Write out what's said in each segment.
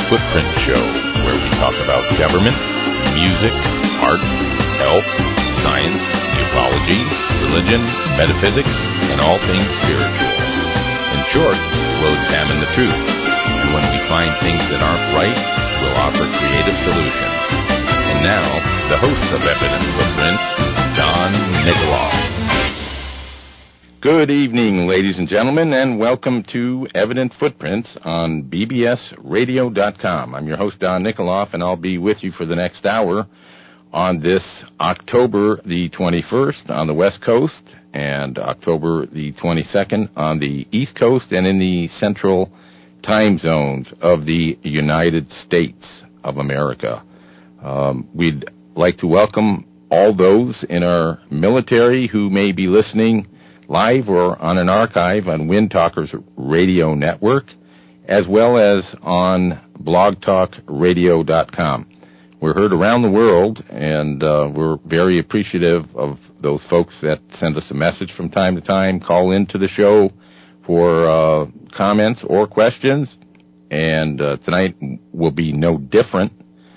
Footprint Show, where we talk about government, music, art, health, science, ufology, religion, metaphysics, and all things spiritual. In short, we'll examine the truth, and when we find things that aren't right, we'll offer creative solutions. And now, the host of Evident Footprints, Don Nikoloff. Good evening, ladies and gentlemen, and welcome to Evident Footprints on bbsradio.com. I'm your host, Don Nikoloff, and I'll be with you for the next hour on this October the 21st on the West Coast and October the 22nd on the East Coast and in the central time zones of the United States of America. We'd like to welcome all those in our military who may be listening live or on an archive on Wind Talkers Radio Network, as well as on blogtalkradio.com. We're heard around the world, and we're very appreciative of those folks that send us a message from time to time, call into the show for comments or questions, and tonight will be no different.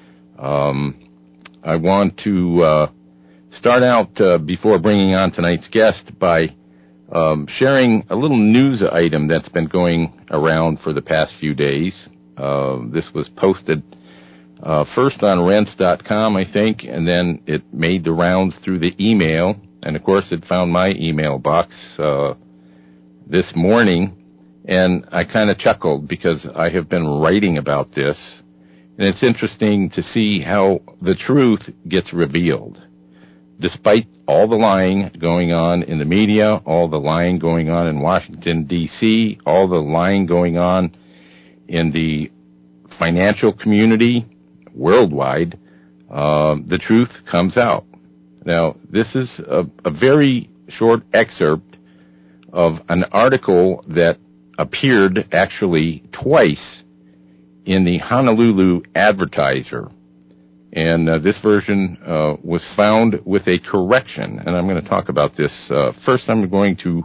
I want to start out, before bringing on tonight's guest, by sharing a little news item that's been going around for the past few days. This was posted first on Rense.com, I think, and then it made the rounds through the email, and of course it found my email box this morning, and I kind of chuckled because I have been writing about this, and it's interesting to see how the truth gets revealed. Despite all the lying going on in the media, all the lying going on in Washington, D.C., all the lying going on in the financial community worldwide, the truth comes out. Now, this is a very short excerpt of an article that appeared actually twice in the Honolulu Advertiser. And this version was found with a correction, and I'm going to talk about this. First, I'm going to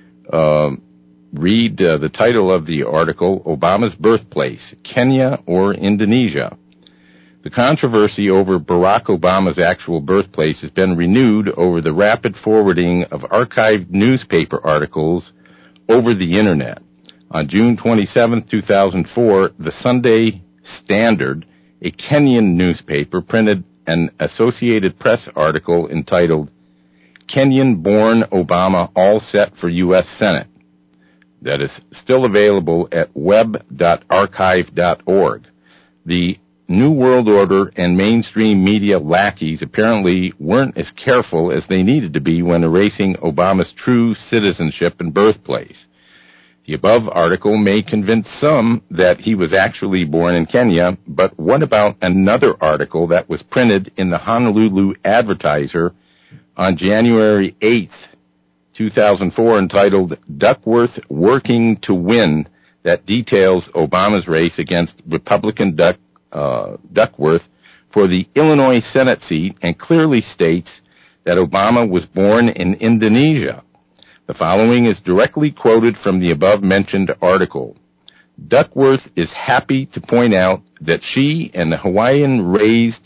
read the title of the article, Obama's Birthplace, Kenya or Indonesia. The controversy over Barack Obama's actual birthplace has been renewed over the rapid forwarding of archived newspaper articles over the Internet. On June 27, 2004, the Sunday Standard, a Kenyan newspaper, printed an Associated Press article entitled, Kenyan-born Obama all set for U.S. Senate. That is still available at web.archive.org. The New World Order and mainstream media lackeys apparently weren't as careful as they needed to be when erasing Obama's true citizenship and birthplace. The above article may convince some that he was actually born in Kenya, but what about another article that was printed in the Honolulu Advertiser on January 8th, 2004, entitled Duckworth Working to Win, that details Obama's race against Republican Duckworth for the Illinois Senate seat and clearly states that Obama was born in Indonesia. The following is directly quoted from the above-mentioned article. Duckworth is happy to point out that she and the Hawaii-raised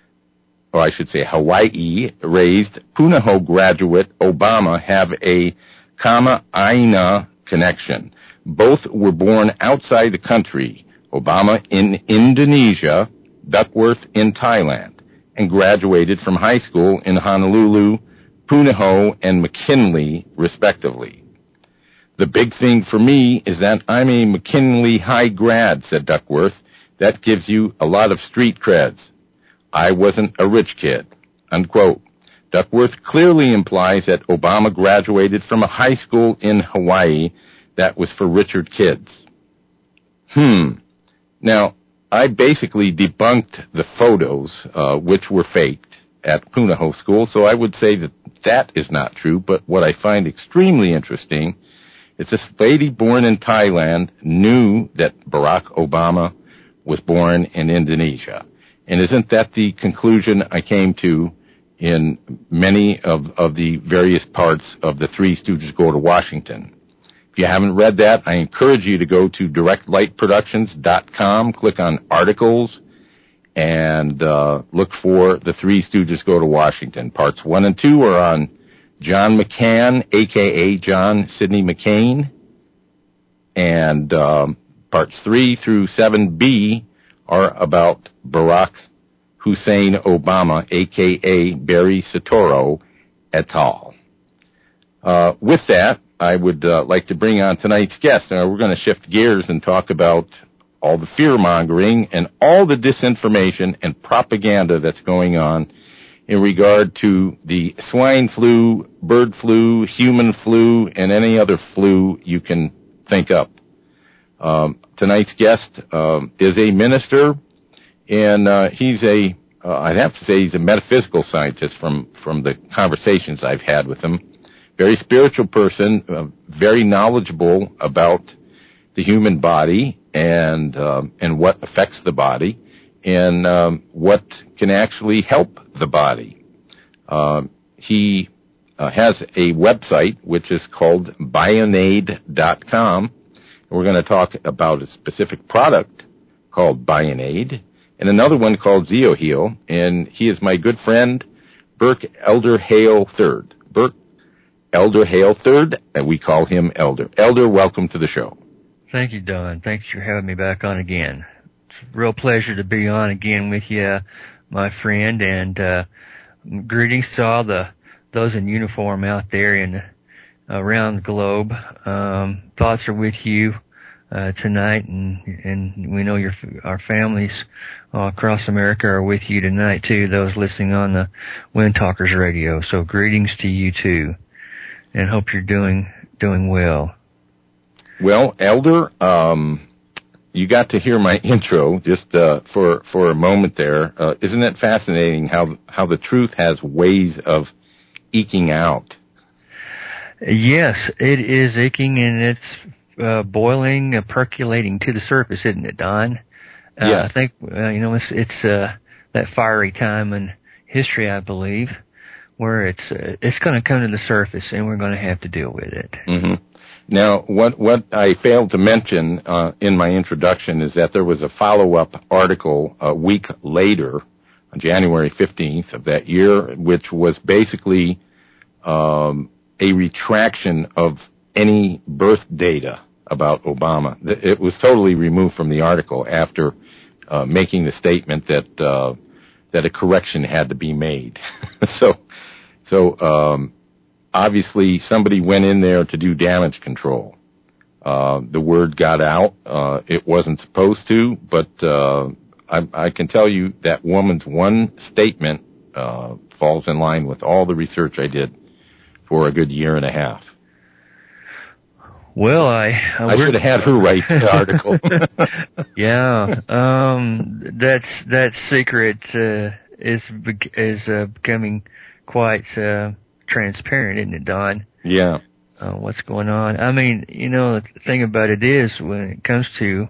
Punahou graduate Obama have a Kama'aina connection. Both were born outside the country, Obama in Indonesia, Duckworth in Thailand, and graduated from high school in Honolulu, Punahou, and McKinley, respectively. The big thing for me is that I'm a McKinley High grad, said Duckworth. That gives you a lot of street creds. I wasn't a rich kid, unquote. Duckworth clearly implies that Obama graduated from a high school in Hawaii that was for richer kids. Now, I basically debunked the photos, which were faked at Punahou School, so I would say that that is not true, but what I find extremely interesting is this lady born in Thailand knew that Barack Obama was born in Indonesia. And isn't that the conclusion I came to in many of the various parts of the Three Stooges Go to Washington? If you haven't read that, I encourage you to go to directlightproductions.com, click on articles, and look for The Three Stooges Go to Washington. Parts 1 and 2 are on John McCain, a.k.a. John Sidney McCain, and parts 3 through 7B are about Barack Hussein Obama, a.k.a. Barry Soetoro, et al. With that, I would like to bring on tonight's guest. Now, we're going to shift gears and talk about all the fear-mongering and all the disinformation and propaganda that's going on in regard to the swine flu, bird flu, human flu, and any other flu you can think up. Tonight's guest is a minister, and he's I'd have to say he's a metaphysical scientist from the conversations I've had with him. Very spiritual person, very knowledgeable about the human body and what affects the body and what can actually help the body. He has a website which is called Bionade.com. We're going to talk about a specific product called Bionade and another one called ZeoHeal. And he is my good friend, Burke Elder Hale III. Burke Elder Hale III, and we call him Elder. Elder, welcome to the show. Thank you, Don. Thanks for having me back on again. It's a real pleasure to be on again with you, my friend, and greetings to all those in uniform out there and around the globe. Thoughts are with you tonight, and we know our families across America are with you tonight too. Those listening on the Wind Talkers Radio. So greetings to you too, and hope you're doing well. Well, Elder, you got to hear my intro just for a moment there. Isn't it fascinating how the truth has ways of eking out? Yes, it is eking, and it's boiling, percolating to the surface, isn't it, Don? Yes. I think it's that fiery time in history, I believe, where it's going to come to the surface, and we're going to have to deal with it. Mm-hmm. Now, what I failed to mention in my introduction is that there was a follow-up article a week later, on January 15th of that year, which was basically a retraction of any birth data about Obama. It was totally removed from the article after making the statement that a correction had to be made. So obviously somebody went in there to do damage control. The word got out. It wasn't supposed to, but I can tell you that woman's one statement falls in line with all the research I did for a good year and a half. Well, I should have had her write the article. Yeah, that secret is becoming quite transparent, isn't it, Don? Yeah. What's going on? I mean, the thing about it is, when it comes to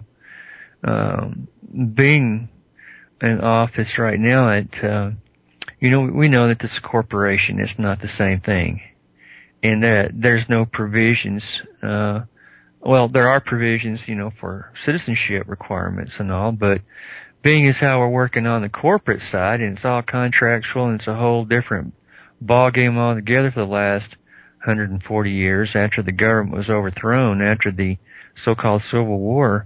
being in office right now, we know that this is a corporation. It's not the same thing. And that there's no provisions, well, there are provisions, for citizenship requirements and all, but being as how we're working on the corporate side, and it's all contractual, and it's a whole different ballgame altogether for the last 140 years after the government was overthrown, after the so-called Civil War,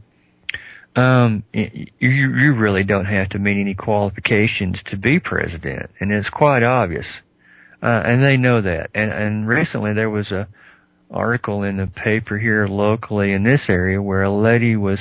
you really don't have to meet any qualifications to be president, and it's quite obvious. And they know that. And recently there was a article in the paper here locally in this area where a lady was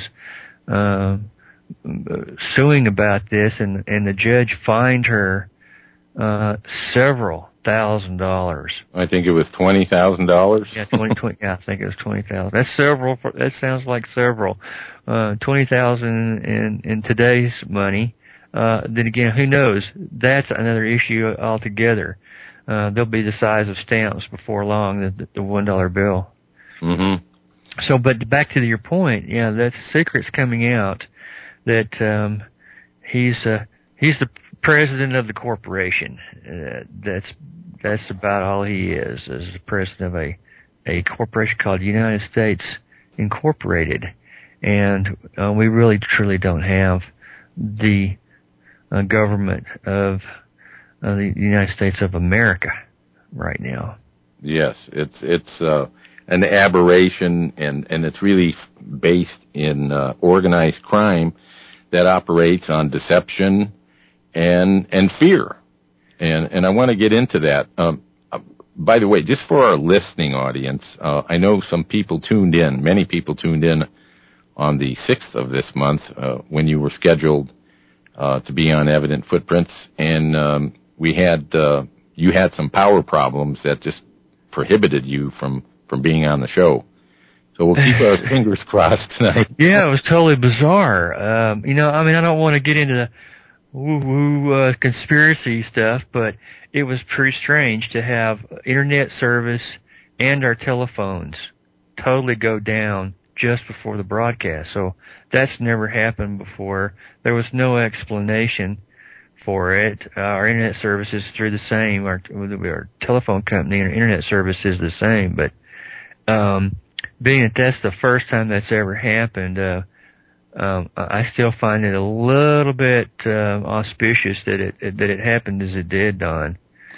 suing about this, and the judge fined her several $1,000s. I think it was $20,000. Yeah, 20. Yeah, I think it was 20,000. That's several. That sounds like several. 20,000 in today's money. Then again, who knows? That's another issue altogether. They'll be the size of stamps before long, the $1 bill. Mm-hmm. So, but back to your point, yeah, that secret's coming out that he's the president of the corporation. That's about all he is the president of a a corporation called United States Incorporated, and we really truly don't have the government of the United States of America right now. Yes, it's an aberration, and it's really based in organized crime that operates on deception and fear. And I want to get into that. By the way, just for our listening audience, I know many people tuned in on the 6th of this month when you were scheduled to be on Evident Footprints, and you had some power problems that just prohibited you from being on the show. So we'll keep our fingers crossed tonight. Yeah, it was totally bizarre. I don't want to get into the woo-woo conspiracy stuff, but it was pretty strange to have internet service and our telephones totally go down just before the broadcast. So that's never happened before. There was no explanation for it. Our internet service is through the same. Our telephone company and our internet service is the same. But being that that's the first time that's ever happened, I still find it a little bit auspicious that it happened as it did, Don.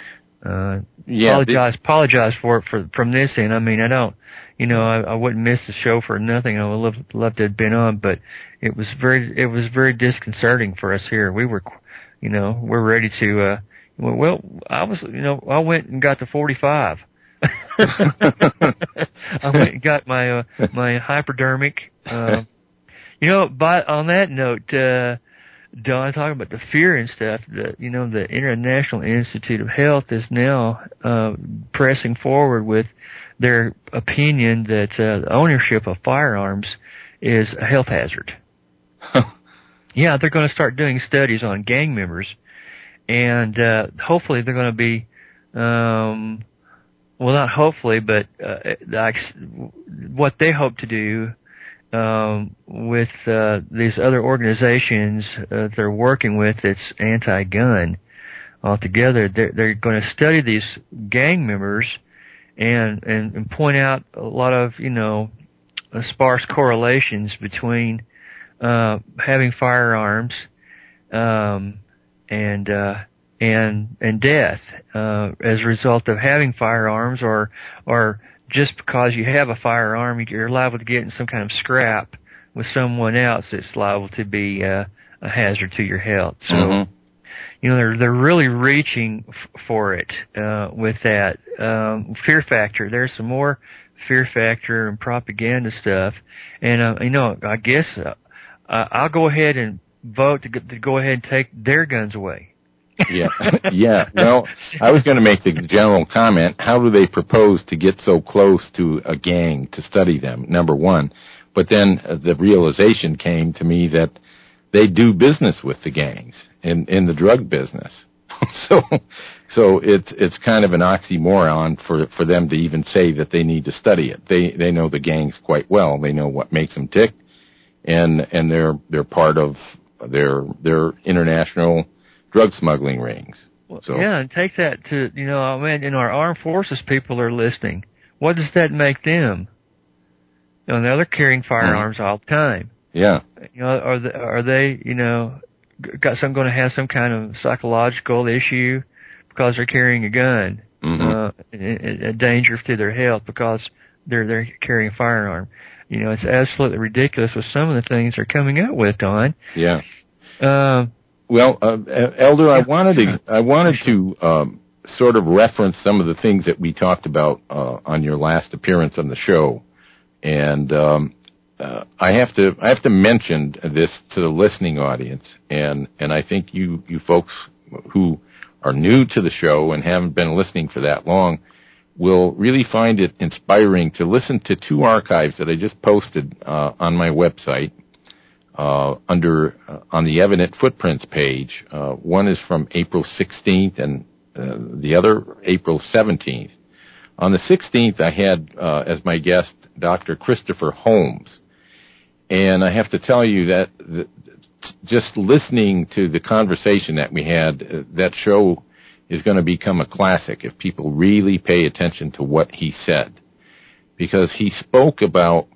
Apologize for it from this end. I mean, I don't. I wouldn't miss the show for nothing. I would love to have been on, but it was very disconcerting for us here. We were, we're ready to. I went and got the 45. I went and got my hypodermic. But on that note, Don, talking about the fear and stuff, the International Institute of Health is now pressing forward with their opinion that ownership of firearms is a health hazard. Yeah, they're going to start doing studies on gang members, and hopefully they're going to be, not hopefully, but what they hope to do with these other organizations they're working with that's anti-gun altogether, they're going to study these gang members and point out a lot of sparse correlations between having firearms and death as a result of having firearms, or just because you have a firearm, you're liable to get in some kind of scrap with someone else that's liable to be a hazard to your health. So, they're really reaching for it with that fear factor. There's some more fear factor and propaganda stuff, and I guess I'll go ahead and vote to go ahead and take their guns away. Yeah. Well, I was going to make the general comment, how do they propose to get so close to a gang to study them, number one? But then the realization came to me that they do business with the gangs in the drug business. So it's kind of an oxymoron for them to even say that they need to study it. They know the gangs quite well. They know what makes them tick, and they're part of their international drug smuggling rings. So. Yeah, and take that to, our armed forces people are listening. What does that make them? Now they're carrying firearms all the time. Yeah. Are they going to have some kind of psychological issue because they're carrying a gun, a danger to their health because they're carrying a firearm? It's absolutely ridiculous with some of the things they're coming up with, Don. Yeah. Well, Elder, I wanted to sort of reference some of the things that we talked about on your last appearance on the show, and I have to mention this to the listening audience, and I think you folks who are new to the show and haven't been listening for that long will really find it inspiring to listen to two archives that I just posted on my website. On the Evident Footprints page. One is from April 16th and the other April 17th. On the 16th, I had as my guest Dr. Christopher Holmes. And I have to tell you that just listening to the conversation that we had, that show is going to become a classic if people really pay attention to what he said. because he spoke about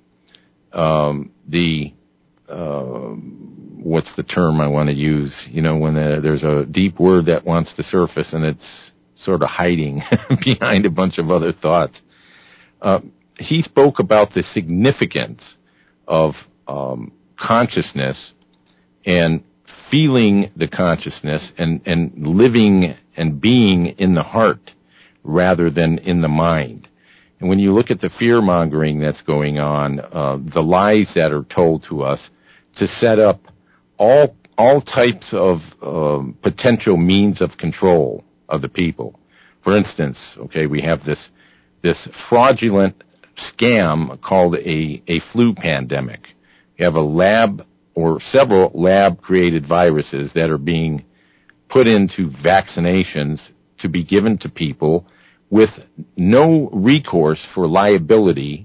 what's the term I want to use? When there's a deep word that wants to surface and it's sort of hiding behind a bunch of other thoughts. He spoke about the significance of consciousness and feeling the consciousness and living and being in the heart rather than in the mind. And when you look at the fear-mongering that's going on, the lies that are told to us to set up all types of potential means of control of the people. For instance, we have this fraudulent scam called a flu pandemic. You have a lab or several lab-created viruses that are being put into vaccinations to be given to people with no recourse for liability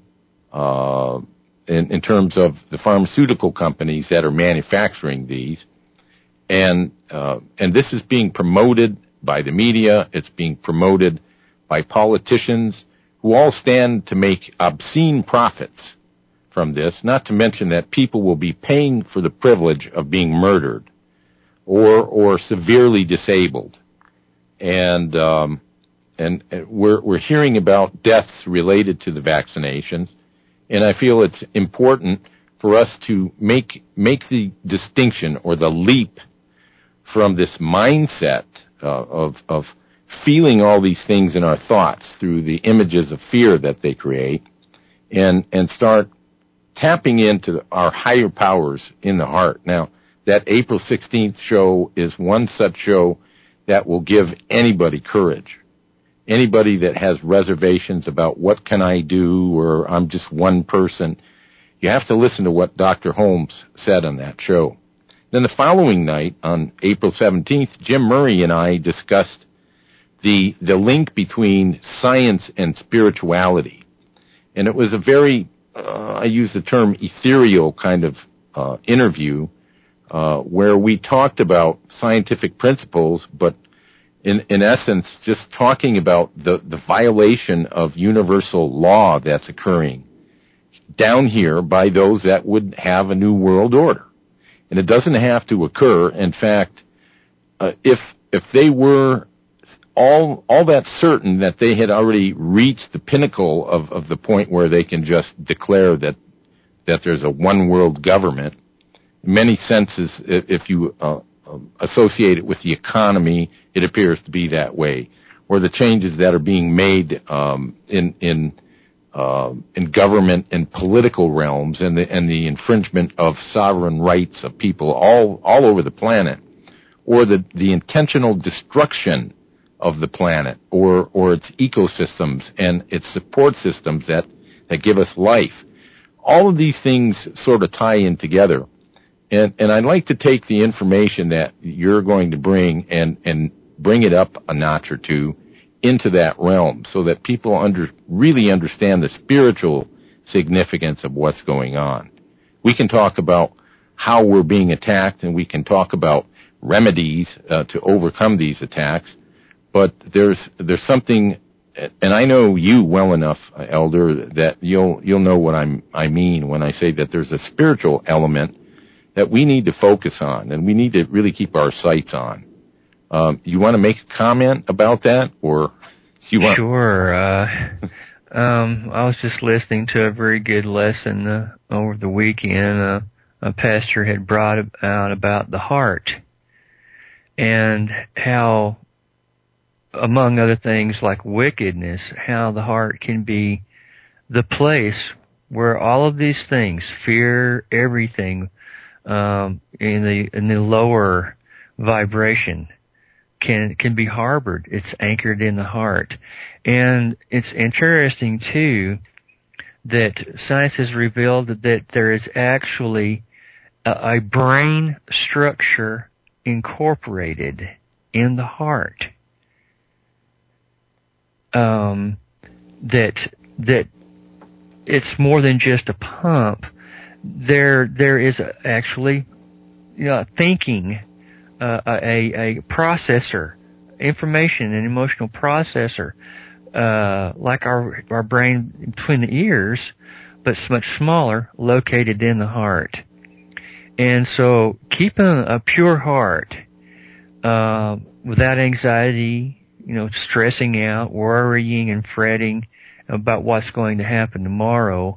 in terms of the pharmaceutical companies that are manufacturing these. And this is being promoted by the media. It's being promoted by politicians who all stand to make obscene profits from this, not to mention that people will be paying for the privilege of being murdered or severely disabled. And we're hearing about deaths related to the vaccinations, and I feel it's important for us to make the distinction or the leap from this mindset of feeling all these things in our thoughts through the images of fear that they create, and start tapping into our higher powers in the heart. Now, that April 16th show is one such show that will give anybody courage. Anybody that has reservations about what can I do, or I'm just one person, you have to listen to what Dr. Holmes said on that show. Then the following night, on April 17th, Jim Murray and I discussed the link between science and spirituality. And it was a very, I use the term ethereal kind of interview, where we talked about scientific principles, but in essence, just talking about the violation of universal law that's occurring down here by those that would have a new world order. And it doesn't have to occur. In fact, if they were all that certain that they had already reached the pinnacle of the point where they can just declare that there's a one world government, in many senses, if you associate it with the economy, it appears to be that way. Or the changes that are being made in government and political realms, and the infringement of sovereign rights of people all over the planet, or the intentional destruction of the planet, or its ecosystems and its support systems that give us life. All of these things sort of tie in together. And I'd like to take the information that you're going to bring and bring it up a notch or two into that realm, so that people really understand the spiritual significance of what's going on. We can talk about how we're being attacked, and we can talk about remedies to overcome these attacks. But there's something, and I know you well enough, Elder, that you'll know what I mean when I say that there's a spiritual element that we need to focus on, and we need to really keep our sights on. You want to make a comment about that, or you want? Sure. I was just listening to a very good lesson over the weekend. A pastor had brought out about the heart and how, among other things like wickedness, how the heart can be the place where all of these things, fear, everything, in the lower vibration can be harbored. It's anchored in the heart. And it's interesting too that science has revealed that there is actually a brain structure incorporated in the heart. That it's more than just a pump. There is actually thinking, a processor, information and emotional processor like our brain between the ears, but it's much smaller, located in the heart. And so keeping a pure heart, without anxiety, stressing out, worrying and fretting about what's going to happen tomorrow,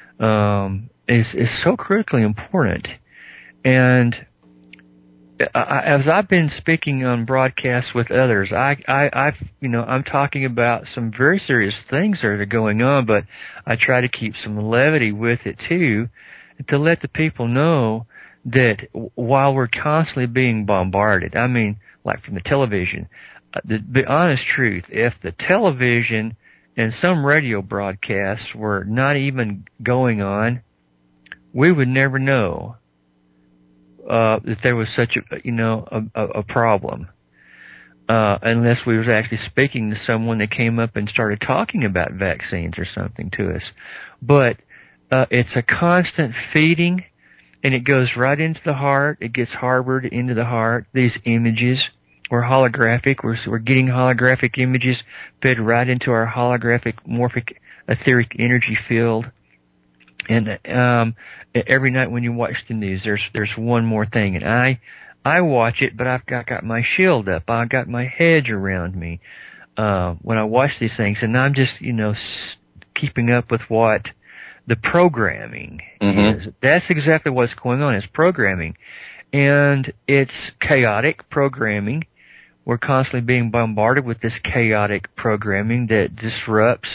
is so critically important. And as I've been speaking on broadcasts with others, I'm talking about some very serious things that are going on, but I try to keep some levity with it too, to let the people know that while we're constantly being bombarded, I mean, like from the television, the honest truth, if the television and some radio broadcasts were not even going on, we would never know that there was such a problem, unless we was actually speaking to someone that came up and started talking about vaccines or something to us. But it's a constant feeding, and it goes right into the heart. It gets harbored into the heart. These images are holographic. We're getting holographic images fed right into our holographic morphic etheric energy field. And every night when you watch the news, there's one more thing, and I watch it, but I've got my shield up. I've got my hedge around me when I watch these things, and I'm just keeping up with what the programming is. That's exactly what's going on. It's programming, and it's chaotic programming. We're constantly being bombarded with this chaotic programming that disrupts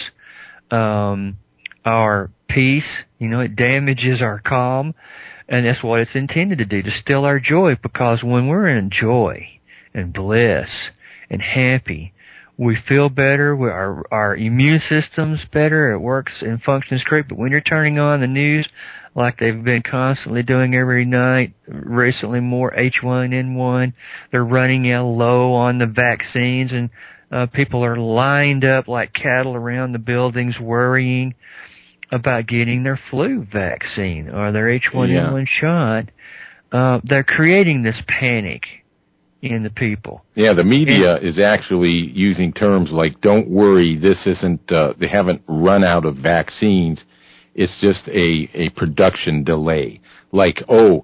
our peace. It damages our calm, and that's what it's intended to do, to still our joy, because when we're in joy and bliss and happy, we feel better, our immune system's better, it works and functions great. But when you're turning on the news, like they've been constantly doing every night, recently more H1N1, they're running low on the vaccines, and people are lined up like cattle around the buildings worrying about getting their flu vaccine or their H1N1 shot. They're creating this panic in the people. Yeah, the media is actually using terms like, don't worry, this isn't, they haven't run out of vaccines. It's just a production delay. Like,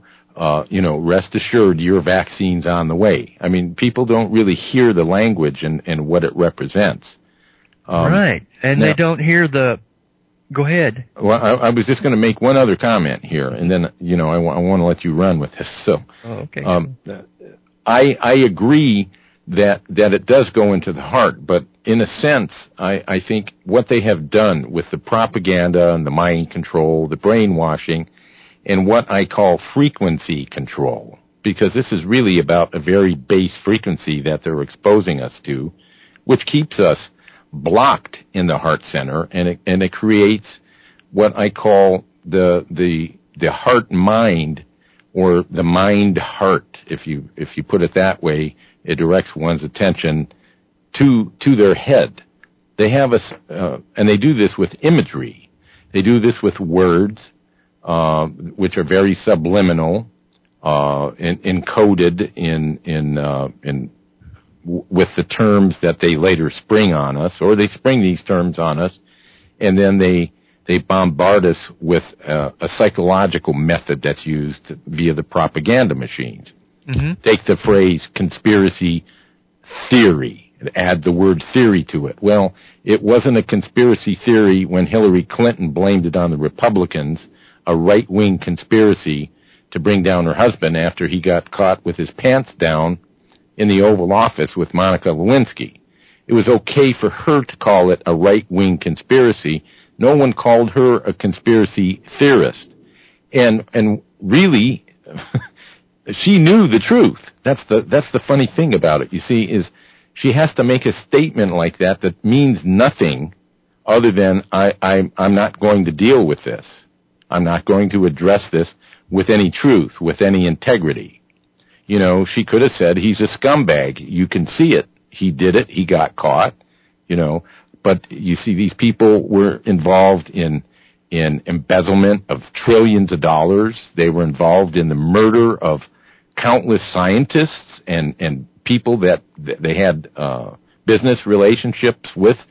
rest assured your vaccine's on the way. I mean, people don't really hear the language and what it represents. Right. And they don't hear the... Go ahead. Well, I was just going to make one other comment here, and then, I want to let you run with this. So, okay. I agree that it does go into the heart, but in a sense, I think what they have done with the propaganda and the mind control, the brainwashing, and what I call frequency control, because this is really about a very base frequency that they're exposing us to, which keeps us blocked in the heart center, and it creates what I call the heart mind, or the mind heart. If you put it that way, it directs one's attention to their head. They have us, and they do this with imagery. They do this with words, which are very subliminal, encoded in with the terms that they later spring on us, or they spring these terms on us, and then they bombard us with a psychological method that's used via the propaganda machines. Take the phrase conspiracy theory and add the word theory to it. Well, it wasn't a conspiracy theory when Hillary Clinton blamed it on the Republicans, a right-wing conspiracy to bring down her husband after he got caught with his pants down in the Oval Office with Monica Lewinsky. It was okay for her to call it a right-wing conspiracy. No one called her a conspiracy theorist. And really, she knew the truth. That's the funny thing about it, you see, is she has to make a statement like that means nothing other than I'm not going to deal with this. I'm not going to address this with any truth, with any integrity. She could have said he's a scumbag. You can see it. He did it. He got caught. But you see, these people were involved in embezzlement of trillions of dollars. They were involved in the murder of countless scientists and people that they had business relationships with,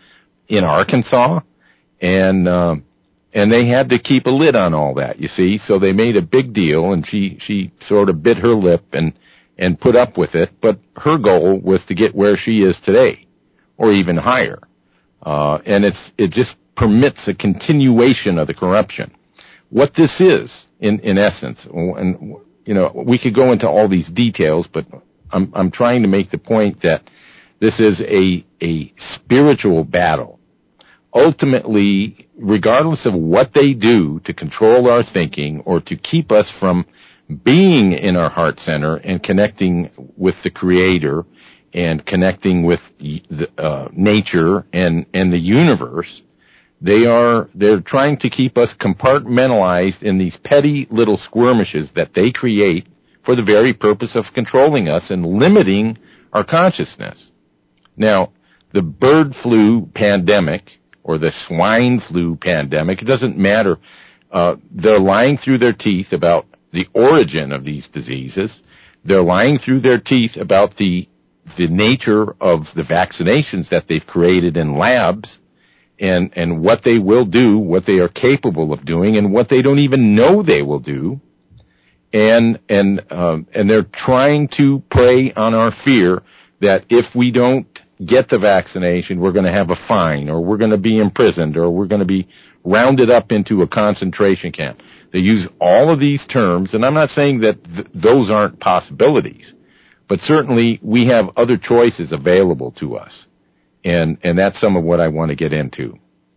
in Arkansas, and they had to keep a lid on all that, you see. So they made a big deal, and she sort of bit her lip and put up with it. But her goal was to get where she is today, or even higher. And it just permits a continuation of the corruption. What this is, in essence, and we could go into all these details, but I'm trying to make the point that this is a spiritual battle. Ultimately, regardless of what they do to control our thinking or to keep us from being in our heart center and connecting with the Creator and connecting with nature and the universe, they're trying to keep us compartmentalized in these petty little skirmishes that they create for the very purpose of controlling us and limiting our consciousness. Now, the bird flu pandemic or the swine flu pandemic, it doesn't matter. They're lying through their teeth about the origin of these diseases. They're lying through their teeth about the nature of the vaccinations that they've created in labs and what they will do, what they are capable of doing, and what they don't even know they will do. And they're trying to prey on our fear that if we don't get the vaccination, we're going to have a fine, or we're going to be imprisoned, or we're going to be rounded up into a concentration camp. They use all of these terms, and I'm not saying that those aren't possibilities, but certainly we have other choices available to us, and that's some of what I want to get into.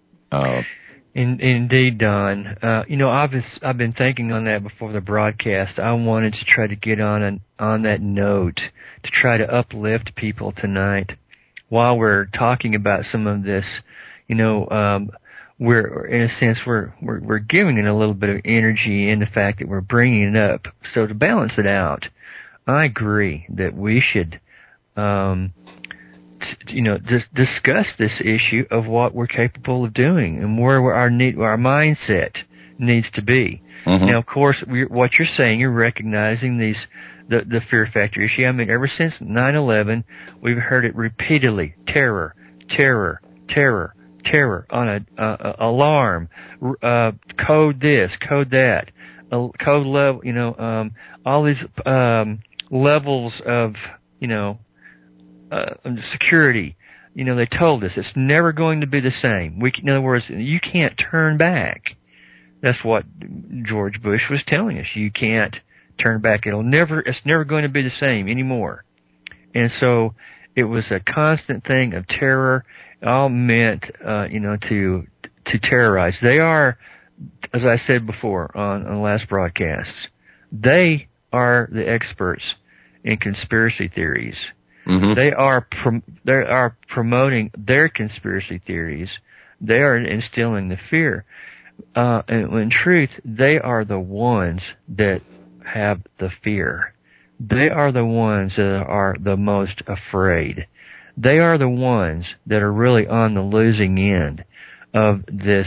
Indeed, Don. I've been thinking on that before the broadcast. I wanted to try to get on that note to try to uplift people tonight while we're talking about some of this. We're in a sense we're giving it a little bit of energy in the fact that we're bringing it up. So to balance it out, I agree that we should discuss this issue of what we're capable of doing and where our mindset needs to be. Mm-hmm. Now, of course, what you're saying, you're recognizing the fear factor issue. I mean, ever since 9/11, we've heard it repeatedly: terror, terror, terror, terror on a alarm, code this, code that, code level. All these levels of security. They told us it's never going to be the same. In other words, you can't turn back. That's what George Bush was telling us. You can't turn back. It's never going to be the same anymore. And so it was a constant thing of terror, all meant, to terrorize. They are, as I said before on the last broadcasts, they are the experts in conspiracy theories. Mm-hmm. They are promoting their conspiracy theories. They are instilling the fear. And in truth, they are the ones that have the fear. They are the ones that are the most afraid. They are the ones that are really on the losing end of this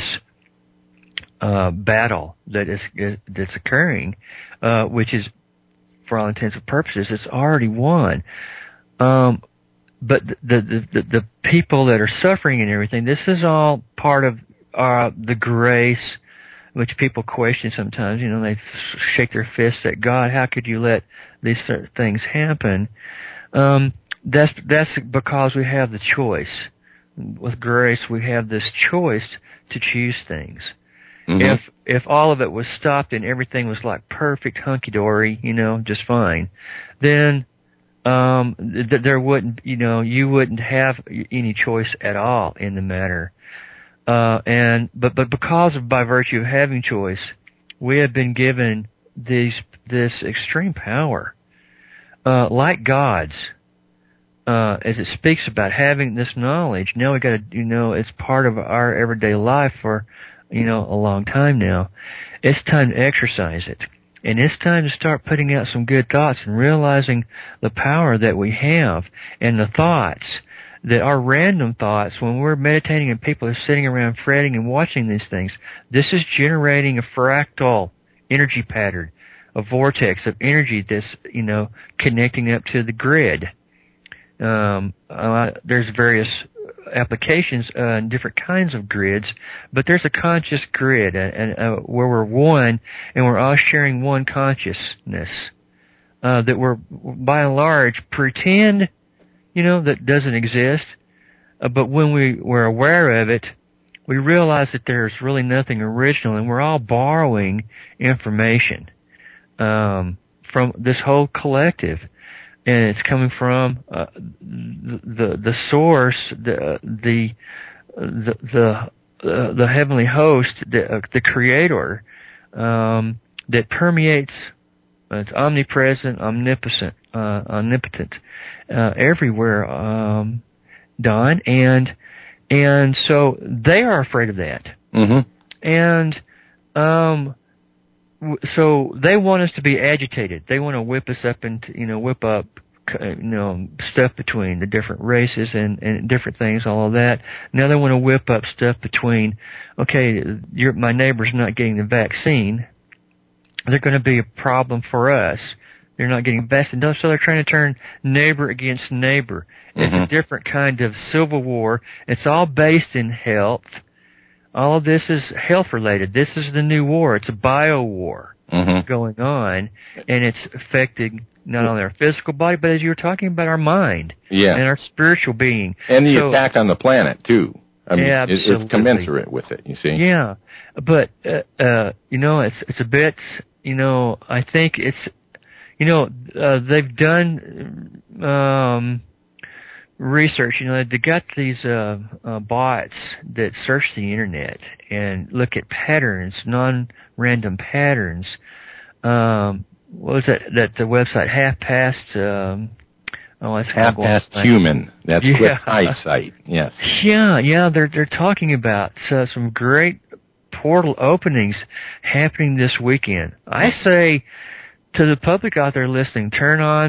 battle that's occurring, which is, for all intents and purposes, it's already won. But the people that are suffering and everything, this is all part of the grace, which people question sometimes. They shake their fists at God. How could you let these certain things happen? That's because we have the choice. With grace, we have this choice to choose things. Mm-hmm. If all of it was stopped and everything was like perfect hunky-dory, just fine, then there wouldn't, you wouldn't have any choice at all in the matter. But because by virtue of having choice, we have been given this extreme power, like God's, as it speaks about having this knowledge. Now we got to, it's part of our everyday life for, a long time now. It's time to exercise it. And it's time to start putting out some good thoughts and realizing the power that we have and the thoughts that are random thoughts when we're meditating and people are sitting around fretting and watching these things. This is generating a fractal energy pattern, a vortex of energy that's, connecting up to the grid. There's various applications and different kinds of grids, but there's a conscious grid and where we're one and we're all sharing one consciousness that we're by and large pretend, that doesn't exist. But when we're aware of it, we realize that there's really nothing original, and we're all borrowing information from this whole collective, and it's coming from the source, the heavenly host, the Creator, that permeates. It's omnipresent, omnipotent, everywhere, Don, and so they are afraid of that. Mm-hmm. And so they want us to be agitated. They want to whip us up whip up stuff between the different races and different things, all of that. Now they want to whip up stuff between, okay, my neighbor's not getting the vaccine. They're going to be a problem for us. They're not getting vaccinated, so they're trying to turn neighbor against neighbor. It's a different kind of civil war. It's all based in health. All of this is health related. This is the new war. It's a bio war going on, and it's affecting not only our physical body, but as you were talking about, our mind and our spiritual being. And the attack on the planet, too. I mean, absolutely. It's commensurate with it, you see. Yeah, but, it's a bit, I think it's, they've done research. They got these bots that search the internet and look at patterns, non-random patterns. What was that the website? Half Past Human. That's Quick Eyesight. Yes. Yeah. They're talking about some great portal openings happening this weekend. I say to the public out there listening, turn on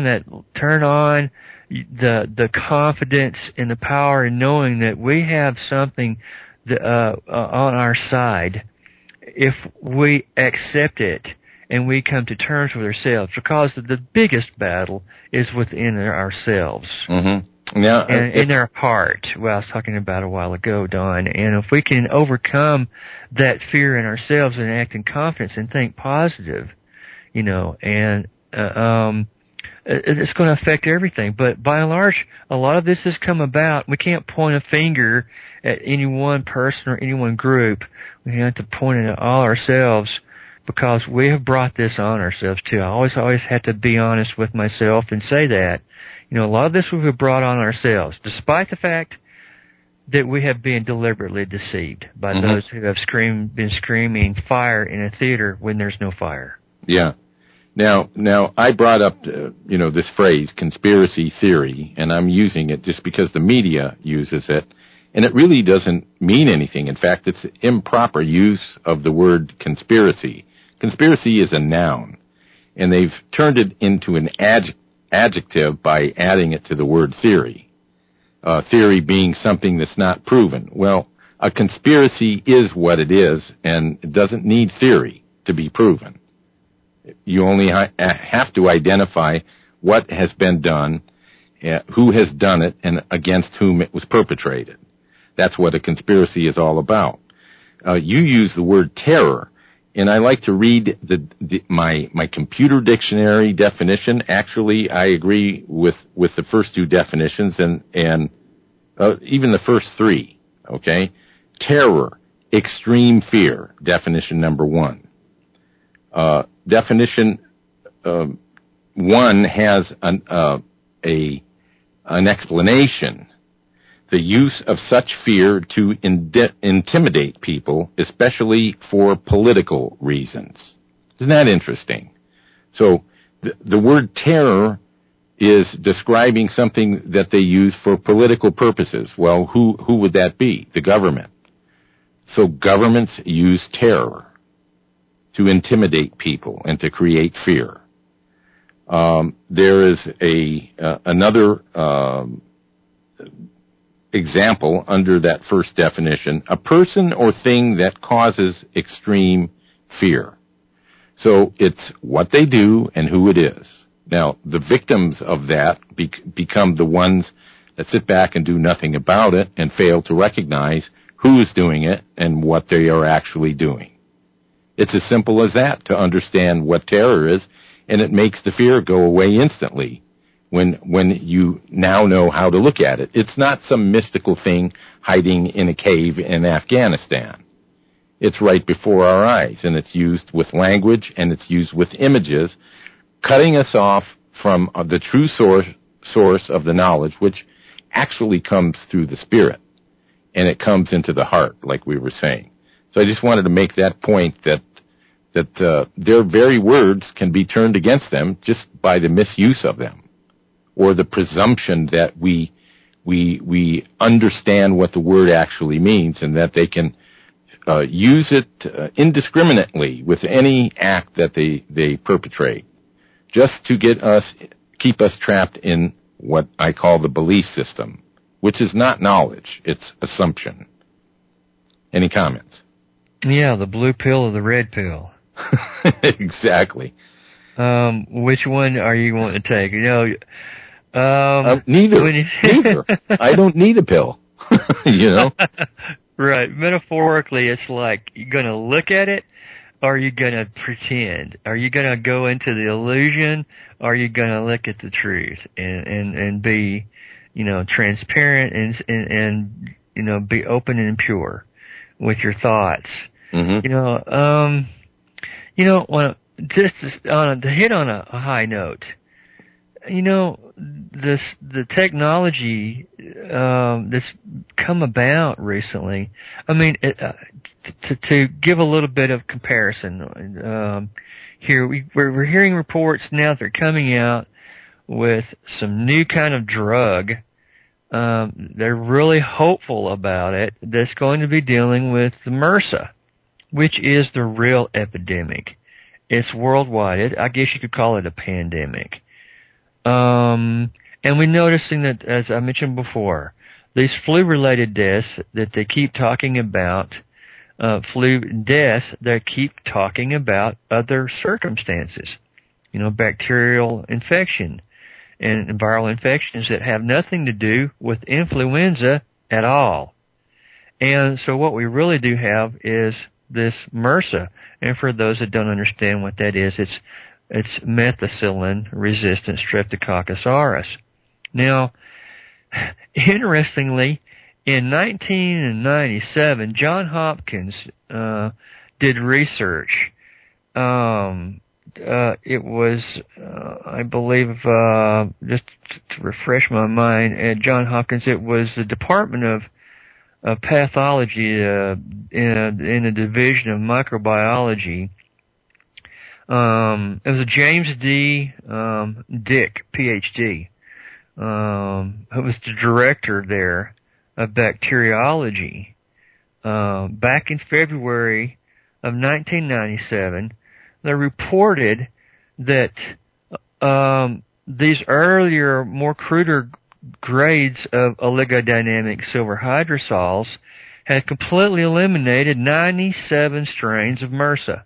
the confidence and the power in knowing that we have something on our side if we accept it and we come to terms with ourselves, because the biggest battle is within ourselves. Mm-hmm. Now, in our heart. Well, I was talking about a while ago, Don. And if we can overcome that fear in ourselves and act in confidence and think positive, and it's going to affect everything. But by and large, a lot of this has come about. We can't point a finger at any one person or any one group. We have to point it at all ourselves, because we have brought this on ourselves too. I always have to be honest with myself and say that. A lot of this we have brought on ourselves, despite the fact that we have been deliberately deceived by those who have been screaming fire in a theater when there's no fire. Yeah. Now I brought up, this phrase, conspiracy theory, and I'm using it just because the media uses it, and it really doesn't mean anything. In fact, it's improper use of the word conspiracy. Conspiracy is a noun, and they've turned it into an adjective by adding it to the word theory. Theory being something that's not proven. Well, a conspiracy is what it is, and it doesn't need theory to be proven. You only have to identify what has been done, who has done it, and against whom it was perpetrated. That's what a conspiracy is all about. You use the word terror, and I like to read my computer dictionary definition. Actually, I agree with the first two definitions and even the first three. Okay, terror, extreme fear. Definition number one. Definition 1 has an explanation. The use of such fear to intimidate people, especially for political reasons. Isn't that interesting? So the word terror is describing something that they use for political purposes. Well, who would that be? The government. So governments use terror to intimidate people and to create fear. There is another example under that first definition: a person or thing that causes extreme fear. So it's what they do and who it is. Now, the victims of that become the ones that sit back and do nothing about it and fail to recognize who is doing it and what they are actually doing. It's as simple as that to understand what terror is, and it makes the fear go away instantly when you now know how to look at it. It's not some mystical thing hiding in a cave in Afghanistan. It's right before our eyes, and it's used with language, and it's used with images, cutting us off from the true source of the knowledge, which actually comes through the spirit, and it comes into the heart, like we were saying. So I just wanted to make that point that their very words can be turned against them just by the misuse of them, or the presumption that we understand what the word actually means, and that they can use it indiscriminately with any act that they perpetrate, just to keep us trapped in what I call the belief system, which is not knowledge, it's assumption. Any comments? Yeah, the blue pill or the red pill. Exactly. Which one are you wanting to take? Neither. Neither. I don't need a pill. Right. Metaphorically, it's like, you're going to look at it, or are you going to pretend? Are you going to go into the illusion, or are you going to look at the truth and be, transparent and be open and pure with your thoughts? Mm-hmm. To hit on a high note, the technology that's come about recently. I mean, to give a little bit of comparison, here we're hearing reports now that are coming out with some new kind of drug. They're really hopeful about it. That's going to be dealing with the MRSA, which is the real epidemic. It's worldwide. I guess you could call it a pandemic. And we're noticing that, as I mentioned before, these flu-related deaths that they keep talking about, they keep talking about other circumstances, bacterial infection and viral infections that have nothing to do with influenza at all. And so what we really do have is this MRSA. And for those that don't understand what that is, it's methicillin-resistant Streptococcus aureus. Now, interestingly, in 1997, Johns Hopkins did research. It was, I believe, just to refresh my mind, at Johns Hopkins, it was the Department of Pathology in the Division of Microbiology. It was a James D. Dick, Ph.D., who was the director there of bacteriology. Back in February of 1997, they reported that these earlier, more cruder grades of oligodynamic silver hydrosols had completely eliminated 97 strains of MRSA.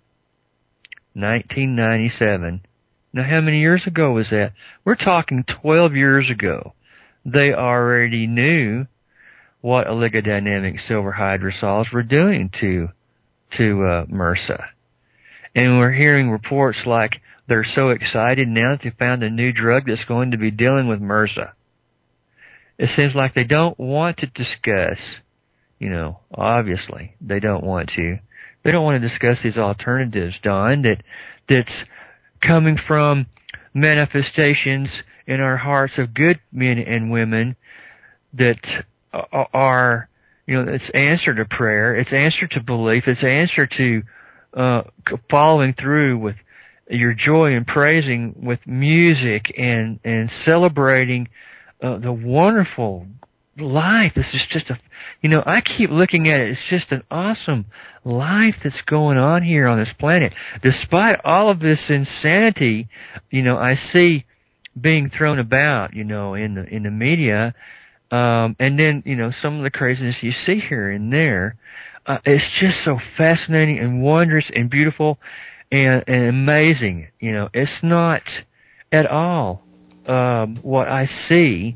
1997. Now, how many years ago was that? We're talking 12 years ago. They already knew what oligodynamic silver hydrosols were doing to MRSA. And we're hearing reports like they're so excited now that they found a new drug that's going to be dealing with MRSA. It seems like they don't want to discuss, obviously they don't want to. They don't want to discuss these alternatives, Don, that's coming from manifestations in our hearts of good men and women that are, it's answer to prayer, it's answer to belief, it's answer to following through with your joy and praising with music and celebrating the wonderful life. This is just I keep looking at it. It's just an awesome life that's going on here on this planet. Despite all of this insanity, I see being thrown about, in the media, and then, some of the craziness you see here and there. It's just so fascinating and wondrous and beautiful and amazing. It's not at all what I see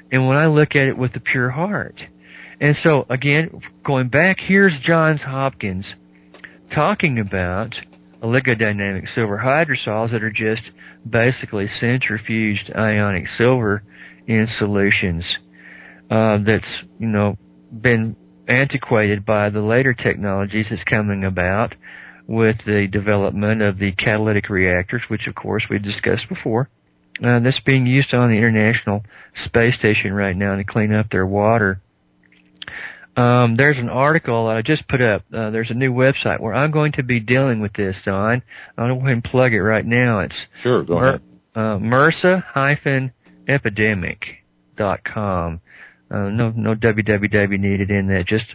and when I look at it with the pure heart. And so, again, going back, here's Johns Hopkins talking about oligodynamic silver hydrosols that are just basically centrifuged ionic silver in solutions that's, been antiquated by the later technologies that's coming about with the development of the catalytic reactors, which, of course, we discussed before. That's being used on the International Space Station right now to clean up their water. There's an article I just put up. There's a new website where I'm going to be dealing with this, Don. I'll go ahead and plug it right now. It's Sure, go ahead. MRSA-epidemic.com. No www needed in that, just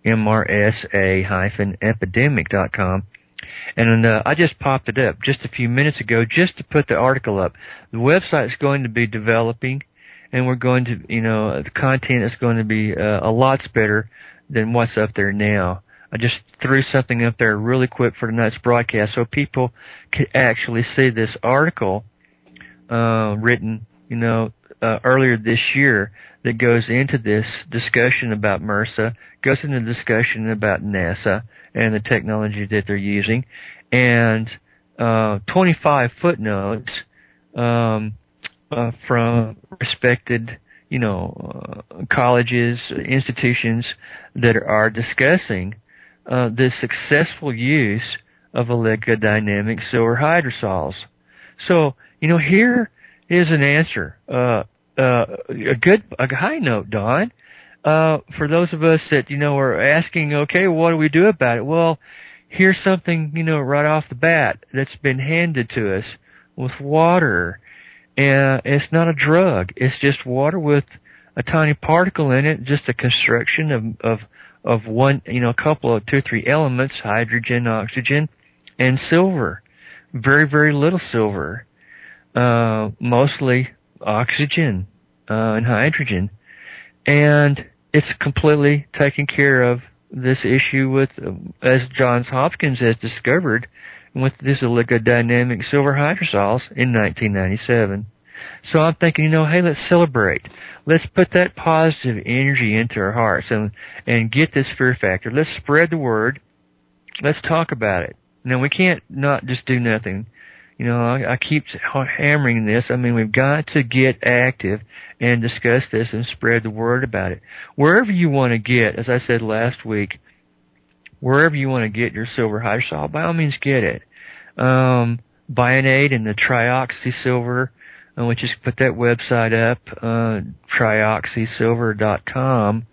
MRSA-epidemic.com. And I just popped it up just a few minutes ago just to put the article up. The website's going to be developing, and we're going to, the content is going to be a lot better than what's up there now. I just threw something up there really quick for tonight's broadcast so people could actually see this article written, earlier this year that goes into this discussion about MRSA, goes into discussion about NASA and the technology that they're using, and 25 footnotes from respected, colleges, institutions that are discussing the successful use of oligodynamic silver hydrosols. So, here is an answer. A high note, Don. For those of us that, are asking, okay, what do we do about it? Well, here's something, right off the bat that's been handed to us with water. And it's not a drug. It's just water with a tiny particle in it, just a construction of one, a couple of 2 or 3 elements, hydrogen, oxygen, and silver. Very, very little silver. Mostly oxygen and hydrogen. And it's completely taken care of this issue with, as Johns Hopkins has discovered, with these oligodynamic silver hydrosols in 1997. So I'm thinking, hey, let's celebrate. Let's put that positive energy into our hearts and get this fear factor. Let's spread the word. Let's talk about it. Now, we can't not just do nothing. I keep hammering this. We've got to get active and discuss this and spread the word about it. Wherever you want to get, as I said last week, wherever you want to get your silver hydrosol, by all means get it. Bionade and the trioxysilver, we just put that website up, trioxysilver.com,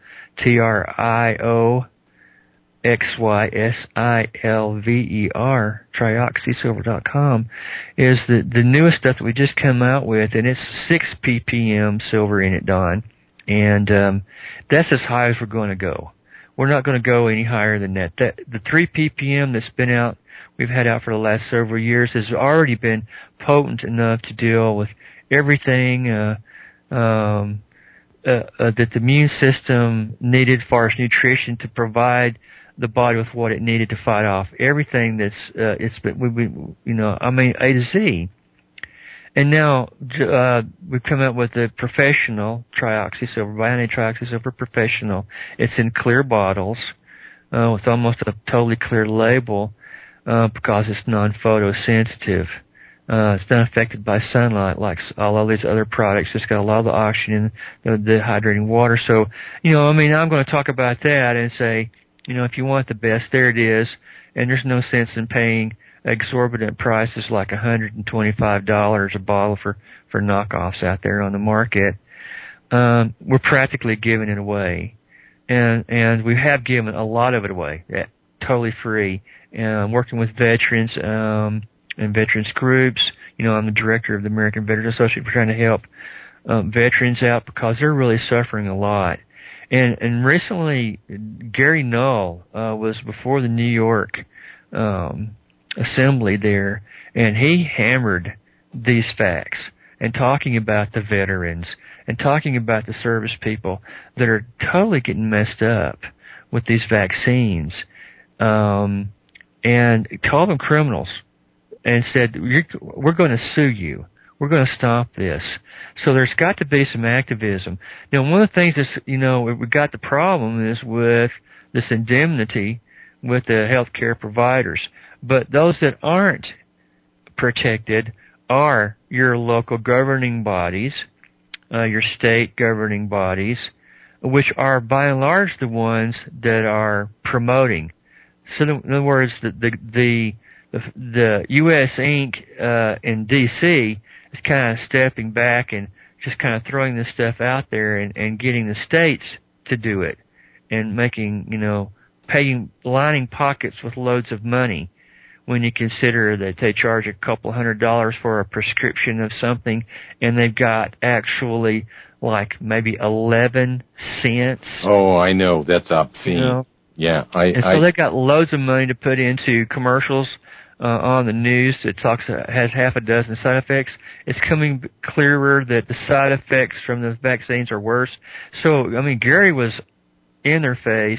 TRIOXYSILVER, trioxysilver.com, is the newest stuff that we just come out with, and it's 6 ppm silver in it, Don. And that's as high as we're going to go. We're not going to go any higher than that. The 3 ppm that's been out, we've had out for the last several years, has already been potent enough to deal with everything that the immune system needed as far as nutrition to provide the body with what it needed to fight off everything that's A to Z. And now we've come out with the professional trioxysilver, Bionade trioxysilver professional. It's in clear bottles with almost a totally clear label because it's non-photosensitive. It's not affected by sunlight like all of these other products. It's got a lot of the oxygen, the hydrating water. So, I'm going to talk about that and say, if you want the best, there it is. And there's no sense in paying exorbitant prices like $125 a bottle for knockoffs out there on the market. We're practically giving it away. And we have given a lot of it away, totally free. Working with veterans, and veterans groups. I'm the director of the American Veterans Association. We're trying to help veterans out because they're really suffering a lot. And recently, Gary Null was before the New York Assembly there, and he hammered these facts and talking about the veterans and talking about the service people that are totally getting messed up with these vaccines, and called them criminals and said, we're going to sue you. we're going to stop this. So there's got to be some activism. Now, one of the things that's, we got the problem is with this indemnity with the healthcare providers. But those that aren't protected are your local governing bodies, your state governing bodies, which are by and large the ones that are promoting. So in other words, the U.S. Inc. In D.C. is kind of stepping back and just kind of throwing this stuff out there and getting the states to do it and making, lining pockets with loads of money when you consider that they charge a couple $100 for a prescription of something and they've got actually like maybe 11 cents. Oh, I know. That's obscene. Yeah. So they got loads of money to put into commercials on the news that has half a dozen side effects. It's coming clearer that the side effects from the vaccines are worse. So, Gary was in their face,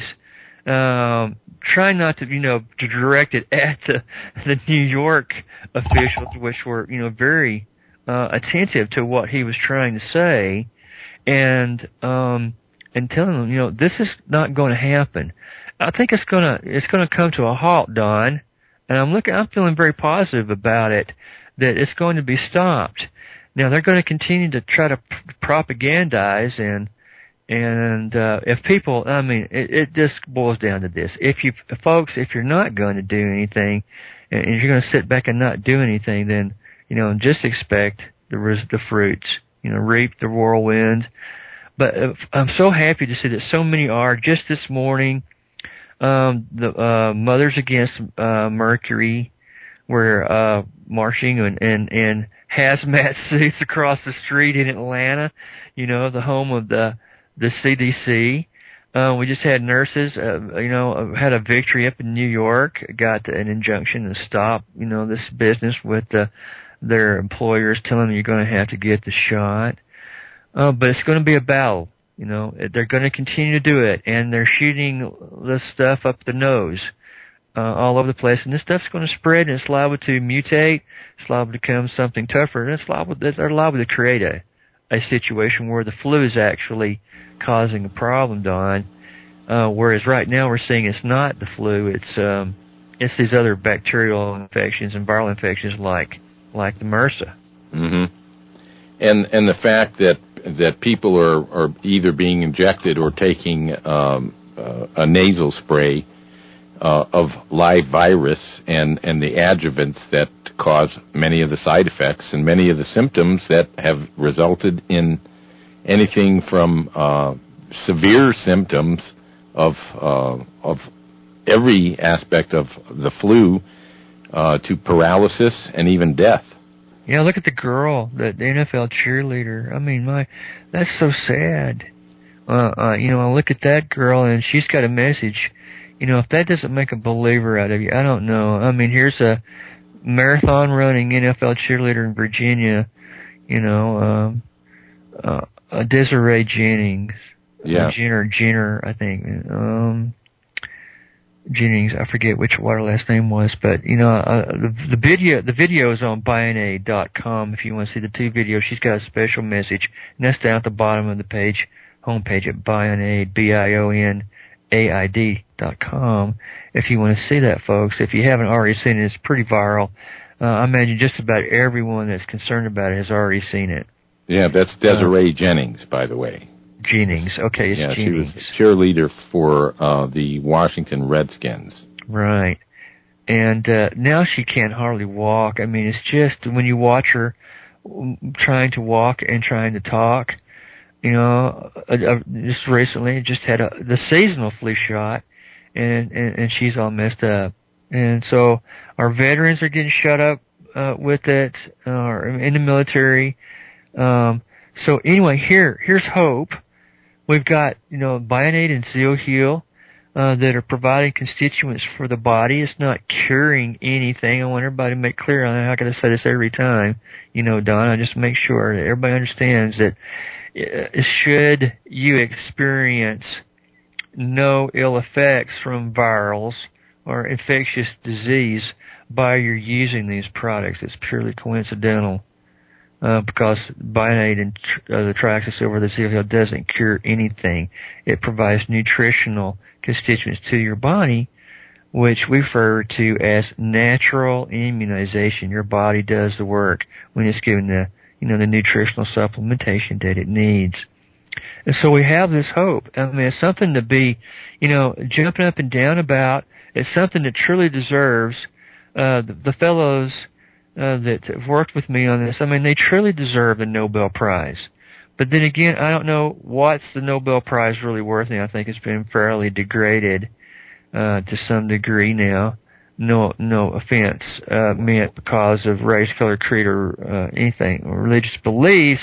trying not to, to direct it at the New York officials, which were, very attentive to what he was trying to say, and telling them, this is not going to happen. I think it's gonna come to a halt, Don, and I'm feeling very positive about it, that it's going to be stopped. Now they're going to continue to try to propagandize and if people, it just boils down to this. If you're not going to do anything, and you're going to sit back and not do anything, then, just expect the fruits, reap the whirlwind. But I'm so happy to see that so many are. Just this morning, the Mothers Against Mercury were marching in hazmat suits across the street in Atlanta, the home of the CDC. We just had nurses, had a victory up in New York, got an injunction to stop, this business with their employers telling them you're going to have to get the shot. But it's going to be a battle. They're going to continue to do it, and they're shooting this stuff up the nose all over the place. And this stuff's going to spread, and it's liable to mutate. It's liable to become something tougher, and they're liable to create a situation where the flu is actually causing a problem, Don. Whereas right now we're seeing it's not the flu; it's these other bacterial infections and viral infections like the MRSA. Mm-hmm. And the fact that people are either being injected or taking a nasal spray of live virus and the adjuvants that cause many of the side effects and many of the symptoms that have resulted in anything from severe symptoms of every aspect of the flu to paralysis and even death. Yeah, look at the girl, the NFL cheerleader. That's so sad. I look at that girl and she's got a message. If that doesn't make a believer out of you, I don't know. Here's a marathon running NFL cheerleader in Virginia, Desiree Jennings. Yeah. Jenner, I think. Jennings, I forget what her last name was, but the video is on Bionade.com if you want to see the two videos. She's got a special message, and that's down at the bottom of the page, homepage at Bionade, BIONAID.com. If you want to see that, folks, if you haven't already seen it, it's pretty viral. I imagine just about everyone that's concerned about it has already seen it. Yeah, that's Desiree Jennings, by the way. Jennings. Okay, it's yeah, Jennings. She was cheerleader for the Washington Redskins. Right. And now she can't hardly walk. It's just when you watch her trying to walk and trying to talk, just recently just had the seasonal flu shot, and she's all messed up. And so our veterans are getting shut up with it, or in the military. So anyway, here's hope. We've got, Bionade and ZeoHeal that are providing constituents for the body. It's not curing anything. I want everybody to make clear on that. I'm not going to say this every time, Don. I just make sure that everybody understands that should you experience no ill effects from virals or infectious disease by your using these products, it's purely coincidental. because bionate and the triacylsilver, the ZFL, doesn't cure anything. It provides nutritional constituents to your body, which we refer to as natural immunization. Your body does the work when it's given the nutritional supplementation that it needs. And so we have this hope. I mean, it's something to be, jumping up and down about. It's something that truly deserves the fellows that have worked with me on this. I mean, they truly deserve a Nobel Prize. But then again, I don't know what's the Nobel Prize really worth, and I think it's been fairly degraded to some degree now. No offense meant because of race, color, creed, or anything, or religious beliefs.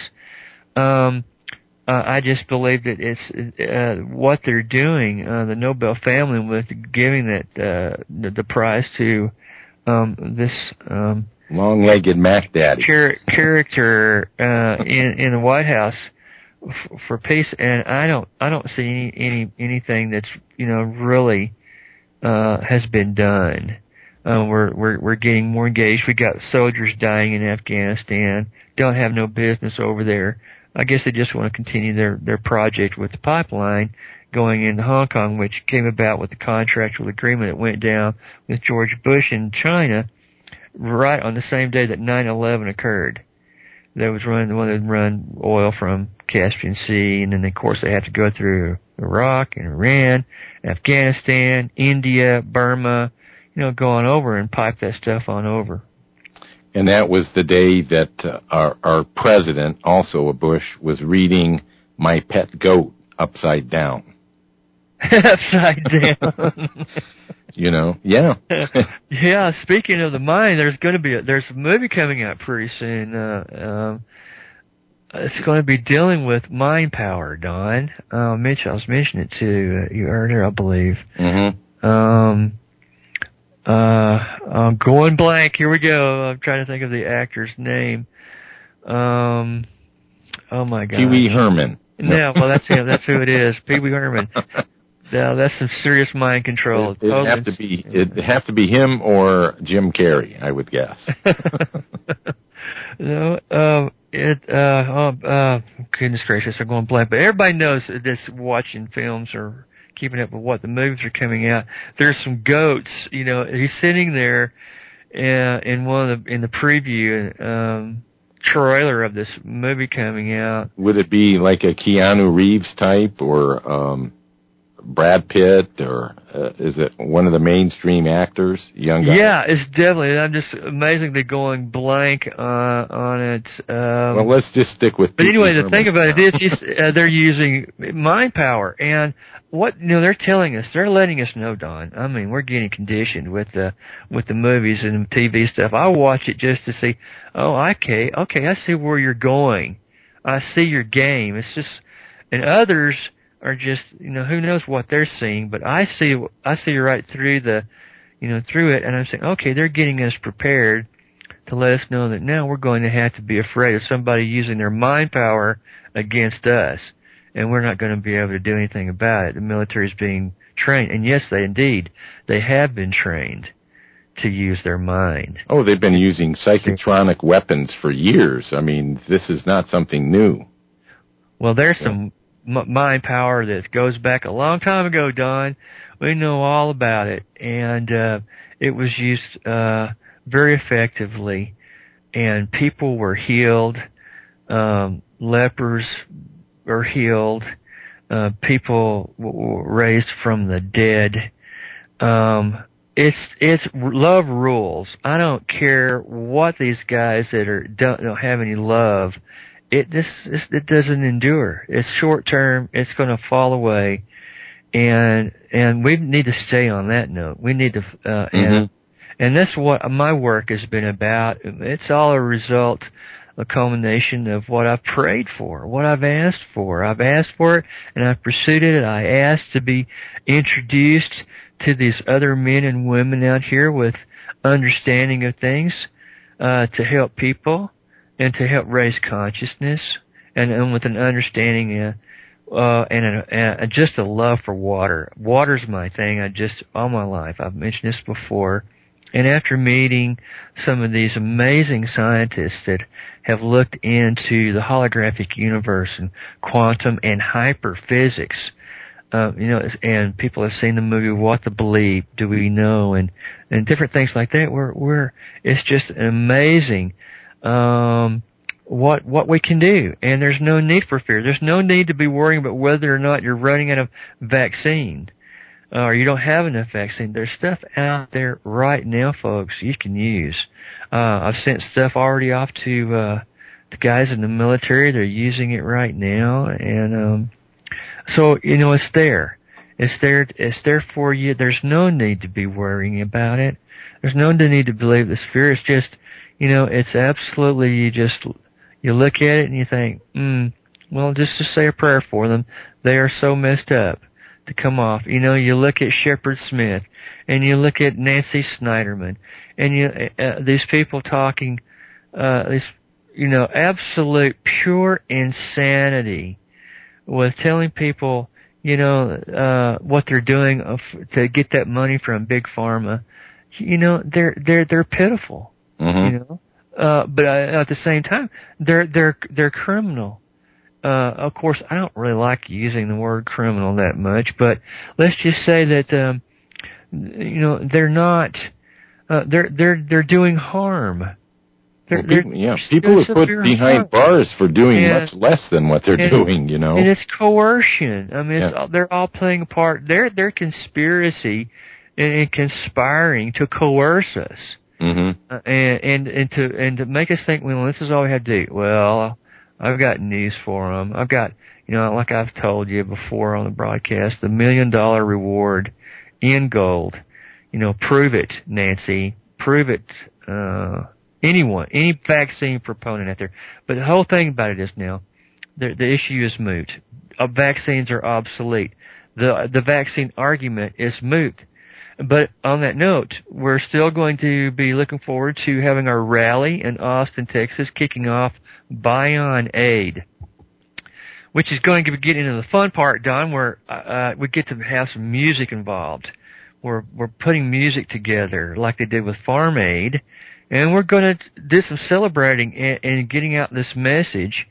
I just believe that it's what they're doing, the Nobel family, with giving that the prize to this long-legged Mac Daddy character in the White House for peace. And I don't see anything that's really has been done. We're getting more engaged. We got soldiers dying in Afghanistan. Don't have no business over there. I guess they just want to continue their project with the pipeline going into Hong Kong, which came about with the contractual agreement that went down with George Bush in China right on the same day that 9/11 occurred. They was the one that run oil from Caspian Sea, and then of course they have to go through Iraq and Iran, Afghanistan, India, Burma, go on over and pipe that stuff on over. And that was the day that our president, also a Bush, was reading My Pet Goat upside down. Upside down. Yeah. Yeah, speaking of the mind, there's a movie coming out pretty soon. It's going to be dealing with mind power, Don. Mitch, I was mentioning it to you earlier, I believe. Mm-hmm. I'm going blank. Here we go. I'm trying to think of the actor's name. Oh my God. Pee Wee Herman. No, well that's him. That's who it is. Pee Wee Herman. Now that's some serious mind control. It'd have to be him or Jim Carrey, I would guess. No, goodness gracious, I'm going blank. But everybody knows that's watching films or keeping up with what the movies are coming out. There's some goats, he's sitting there in the preview trailer of this movie coming out. Would it be like a Keanu Reeves type or Brad Pitt, or is it one of the mainstream actors, young guy? Yeah, it's definitely. I'm just amazingly going blank on it. Well, let's just stick with. But anyway, the thing about it is, they're using mind power, and what they're telling us, they're letting us know, Don. I mean, we're getting conditioned with the movies and TV stuff. I watch it just to see. Oh, okay, I see where you're going. I see your game. It's just, and others are just, who knows what they're seeing, but I see right through through it, and I'm saying, okay, they're getting us prepared to let us know that now we're going to have to be afraid of somebody using their mind power against us, and we're not going to be able to do anything about it. The military is being trained, and yes, they have been trained to use their mind. Oh, they've been using psychotronic weapons for years. I mean, this is not something new. Well, there's some mind power that goes back a long time ago, Don. We know all about it, and it was used very effectively, and people were healed. Lepers were healed. People were raised from the dead. It's love rules. I don't care what these guys that don't have any love. It doesn't endure. It's short term. It's going to fall away, and we need to stay on that note. We need to, and that's what my work has been about. It's all a result, a culmination of what I've prayed for, what I've asked for. I've asked for it, and I've pursued it. I asked to be introduced to these other men and women out here with understanding of things, to help people. And to help raise consciousness, and with an understanding and just a love for water. Water's my thing. All my life, I've mentioned this before. And after meeting some of these amazing scientists that have looked into the holographic universe and quantum and hyperphysics, and people have seen the movie What the Bleep Do We Know, and different things like that. It's just amazing what we can do, and there's no need for fear. There's no need to be worrying about whether or not you're running out of vaccine. Or you don't have enough vaccine. There's stuff out there right now, folks, you can use. I've sent stuff already off to the guys in the military. They're using it right now. And so, it's there. It's there for you. There's no need to be worrying about it. There's no need to believe this fear. It's just, it's absolutely, you look at it and you think, well, just to say a prayer for them. They are so messed up to come off. You look at Shepard Smith, and you look at Nancy Snyderman, and these people talking, absolute pure insanity with telling people, what they're doing to get that money from Big Pharma. They're pitiful. Mm-hmm. But at the same time, they're criminal. Of course, I don't really like using the word criminal that much, but let's just say that, they're not, they're doing harm. People are put behind bars for doing much less than what they're doing, And it's coercion. I mean, they're all playing a part. They're conspiracy and conspiring to coerce us. Mm-hmm. And to make us think, well, this is all we have to do. Well, I've got news for them. I've got, like I've told you before on the broadcast, the $1 million reward in gold. Prove it, Nancy. Prove it. Anyone, any vaccine proponent out there. But the whole thing about it is now, the issue is moot. Vaccines are obsolete. The vaccine argument is moot. But on that note, we're still going to be looking forward to having our rally in Austin, Texas, kicking off Bion Aid, which is going to get into the fun part, Don, where we get to have some music involved. We're putting music together like they did with Farm Aid, and we're going to do some celebrating and getting out this message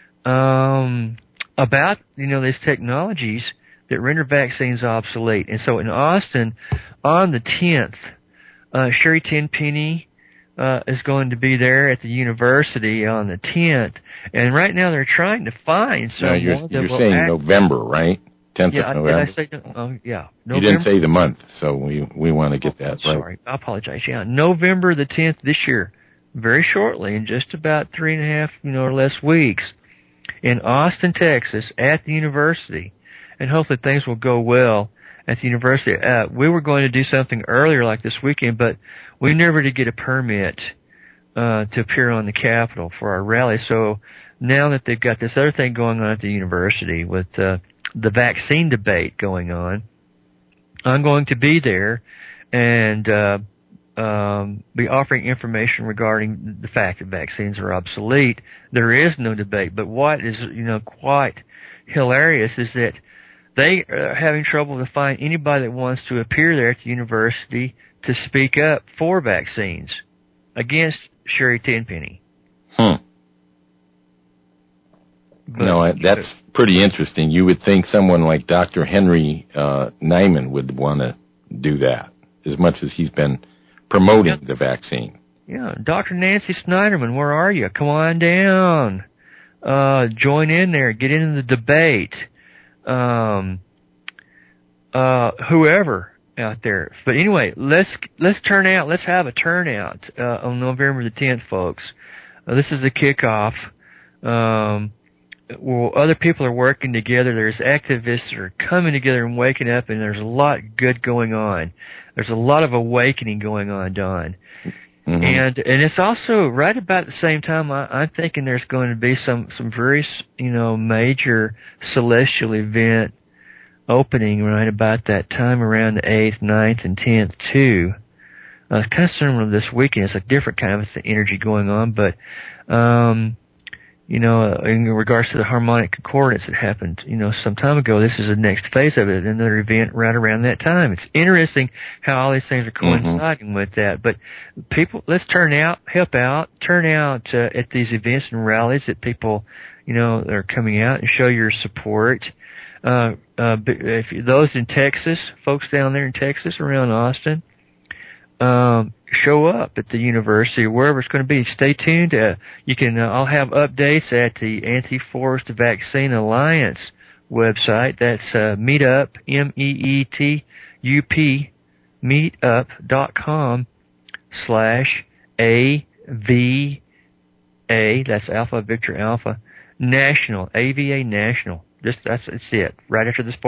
about these technologies that render vaccines obsolete. And so in Austin, on the 10th, Sherry Tenpenny is going to be there at the university on the 10th. And right now they're trying to find someone. You're saying November, right? 10th of November? Did I say November? You didn't say the month, so we want to get that right. Sorry, I apologize. Yeah, November the 10th this year, very shortly, in just about 3.5, or less weeks, in Austin, Texas, at the university. And hopefully things will go well at the university. We were going to do something earlier like this weekend, but we never did get a permit to appear on the Capitol for our rally. So now that they've got this other thing going on at the university with the vaccine debate going on, I'm going to be there and be offering information regarding the fact that vaccines are obsolete. There is no debate, but what is quite hilarious is that they are having trouble to find anybody that wants to appear there at the university to speak up for vaccines against Sherry Tenpenny. No, that's pretty interesting. You would think someone like Dr. Henry Nyman would want to do that, as much as he's been promoting the vaccine. Yeah, Dr. Nancy Snyderman, where are you? Come on down. Join in there. Get into the debate. Whoever out there. But anyway, let's turn out. Let's have a turnout on November the 10th, folks. This is the kickoff. Well, other people are working together. There's activists that are coming together and waking up, and there's a lot good going on. There's a lot of awakening going on, Don. Mm-hmm. And it's also right about the same time. I'm thinking there's going to be some very major celestial event opening right about that time around the 8th, 9th, and 10th too. Kind of similar to this weekend. It's a different kind of energy going on, but in regards to the harmonic concordance that happened, some time ago. This is the next phase of it, another event right around that time. It's interesting how all these things are coinciding with that. But people, let's help out, turn out at these events and rallies that people, are coming out and show your support. If those in Texas, folks down there in Texas, around Austin, show up at the university or wherever it's going to be. Stay tuned. I'll have updates at the Anti-Forced Vaccine Alliance website. That's Meetup, MEETUP, meetup.com/AVA. That's Alpha Victor Alpha National, AVA National. That's it. Right after this /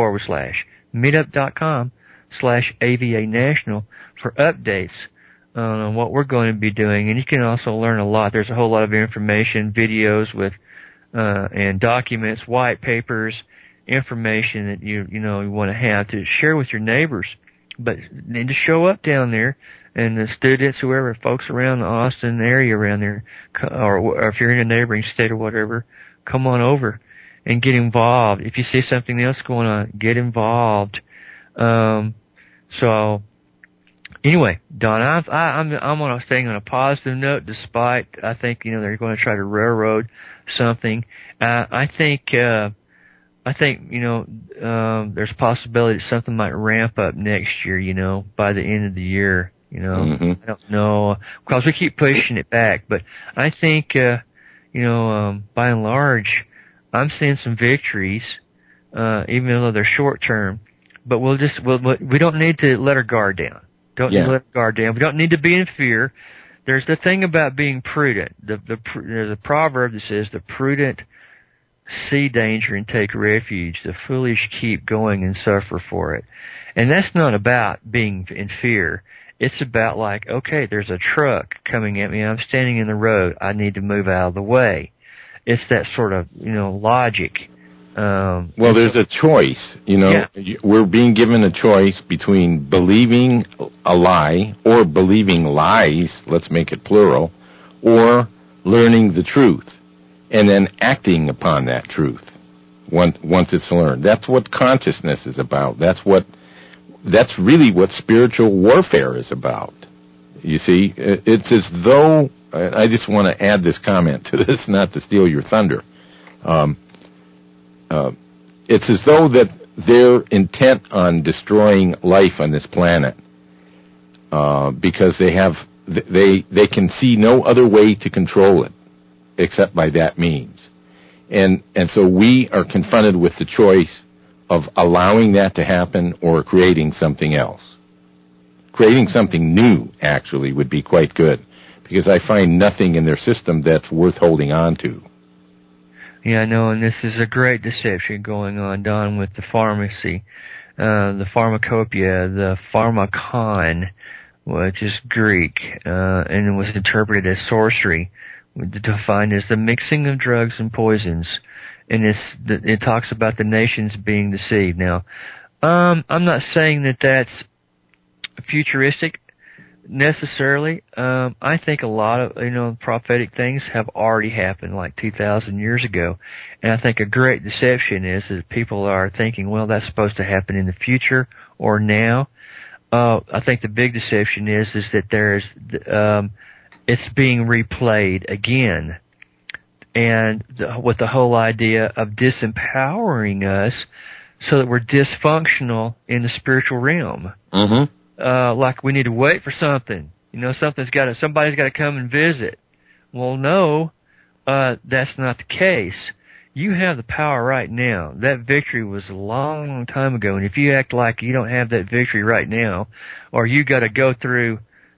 meetup.com/AVA National for updates on what we're going to be doing. And you can also learn a lot. There's a whole lot of information, videos with and documents, white papers, information that you want to have to share with your neighbors. But need to show up down there, and the students, whoever, folks around the Austin area around there, or if you're in a neighboring state or whatever, come on over and get involved. If you see something else going on, get involved. So anyway, Don, I'm staying on a positive note, despite I think they're going to try to railroad something. I think there's a possibility that something might ramp up next year. By the end of the year. I don't know, because we keep pushing it back. But I think by and large, I'm seeing some victories, even though they're short term. But we don't need to let our guard down. Need to let our guard down. We don't need to be in fear. There's the thing about being prudent. There's a proverb that says, "The prudent see danger and take refuge. The foolish keep going and suffer for it." And that's not about being in fear. It's about okay, there's a truck coming at me. I'm standing in the road. I need to move out of the way. It's that sort of, logic. There's a choice. We're being given a choice between believing a lie or believing lies, let's make it plural, or learning the truth and then acting upon that truth once it's learned. That's what consciousness is about. That's really what spiritual warfare is about. You see, it's as though, I just want to add this comment to this, not to steal your thunder. It's as though that they're intent on destroying life on this planet because they can see no other way to control it except by that means. And so we are confronted with the choice of allowing that to happen or creating something else. Creating something new, actually, would be quite good, because I find nothing in their system that's worth holding on to. Yeah, I know, and this is a great deception going on, Don, with the pharmacy, the pharmacopoeia, the pharmakon, which is Greek, and it was interpreted as sorcery, defined as the mixing of drugs and poisons. And it talks about the nations being deceived. Now, I'm not saying that that's futuristic necessarily. I think a lot of prophetic things have already happened, like 2,000 years ago. And I think a great deception is that people are thinking, well, that's supposed to happen in the future or now. I think the big deception is that there's it's being replayed again. And with the whole idea of disempowering us so that we're dysfunctional in the spiritual realm. Like we need to wait for something. Somebody's got to come and visit. Well, no, that's not the case. You have the power right now. That victory was a long, long time ago. And if you act like you don't have that victory right now, or you got to go through,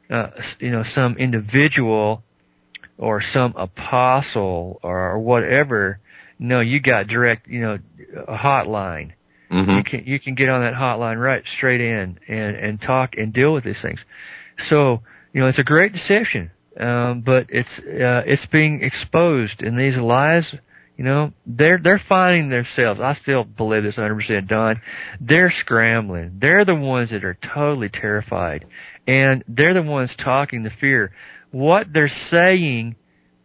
some individual or some apostle or whatever, no, you got direct, a hotline. You can get on that hotline right straight in and talk and deal with these things. So, it's a great deception, but it's being exposed, and these lies, they're finding themselves. I still believe this 100%, Don. They're scrambling. They're the ones that are totally terrified, and they're the ones talking the fear. What they're saying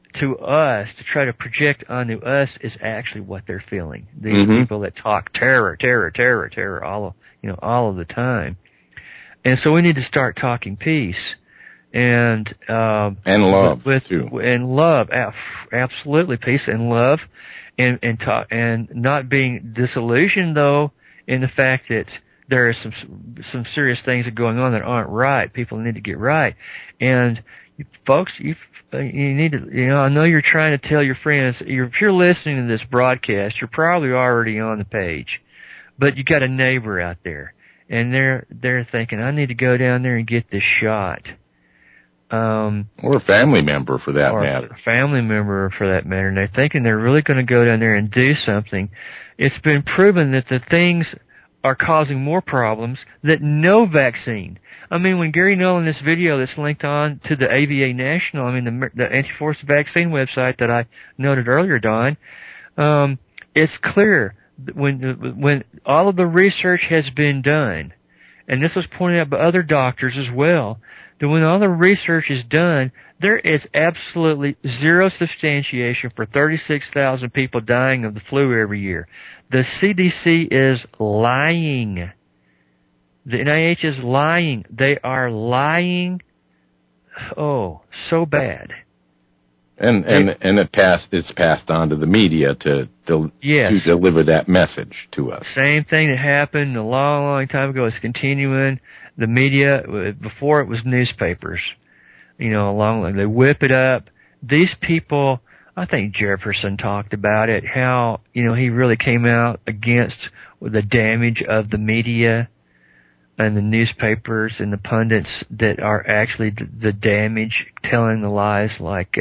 to us, to try to project onto us, is actually what they're feeling. These Mm-hmm. people that talk terror, terror, terror, terror, all of the time. And so we need to start talking peace and love too. And love, absolutely, peace and love, and talk, and not being disillusioned though in the fact that there are some serious things that are going on that aren't right. People need to get right, and folks, you need to, I know you're trying to tell your friends, if you're listening to this broadcast, you're probably already on the page, but you got a neighbor out there, and they're thinking, I need to go down there and get this shot. Or a family member for that matter. A family member for that matter, and they're thinking they're really going to go down there and do something. It's been proven that the things are causing more problems that no vaccine. I mean, when Gary Null in this video that's linked on to the AVA National, the Anti-Forced Vaccine website that I noted earlier, Don, it's clear that when all of the research has been done, and this was pointed out by other doctors as well, that when all the research is done, there is absolutely zero substantiation for 36,000 people dying of the flu every year. The CDC is lying. The NIH is lying. They are lying. Oh, so bad. And it's passed on to the media to deliver that message to us. Same thing that happened a long, long time ago is continuing. The media, before it was newspapers, they whip it up. These people, I think Jefferson talked about it, how, he really came out against the damage of the media and the newspapers and the pundits that are actually the damage, telling the lies like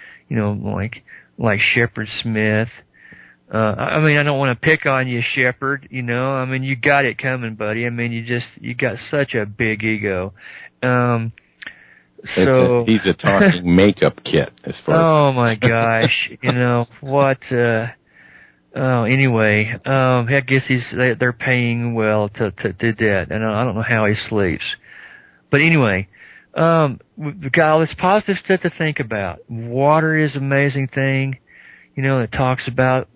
Shepard Smith. I don't want to pick on you, Shepard, you got it coming, buddy. You got such a big ego. He's a talking makeup kit as far as. Oh my gosh, what, anyway, I guess they're paying well to do that, and I don't know how he sleeps. But anyway, we've got all this positive stuff to think about. Water is an amazing thing. It talks about,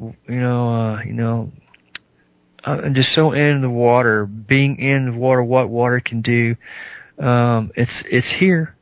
I'm just so in the water, being in the water, what water can do. It's here.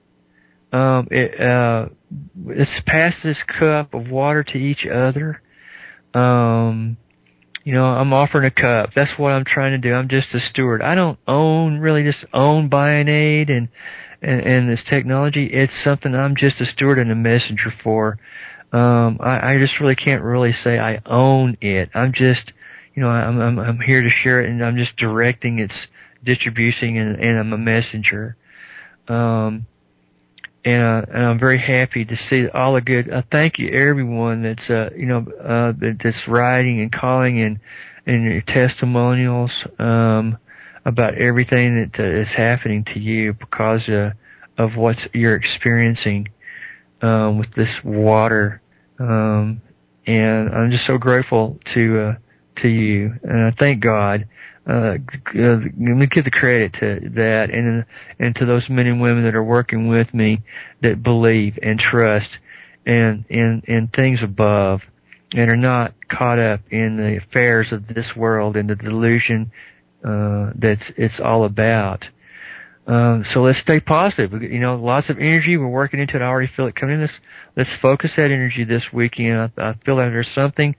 It's pass this cup of water to each other. I'm offering a cup. That's what I'm trying to do. I'm just a steward. I don't own Bionade and this technology. It's something I'm just a steward and a messenger for. I just really can't really say I own it. I'm just, I'm here to share it, and I'm just directing its distribution, and I'm a messenger. And I'm very happy to see all the good. Thank you, everyone that's that's writing and calling and your testimonials about everything that is happening to you because of what you're experiencing with this water. And I'm just so grateful to you, and I thank God. Let me give the credit to that and to those men and women that are working with me that believe and trust and in things above and are not caught up in the affairs of this world and the delusion it's all about. So let's stay positive. Lots of energy. We're working into it. I already feel it coming in. Let's focus that energy this weekend. I feel like there's something,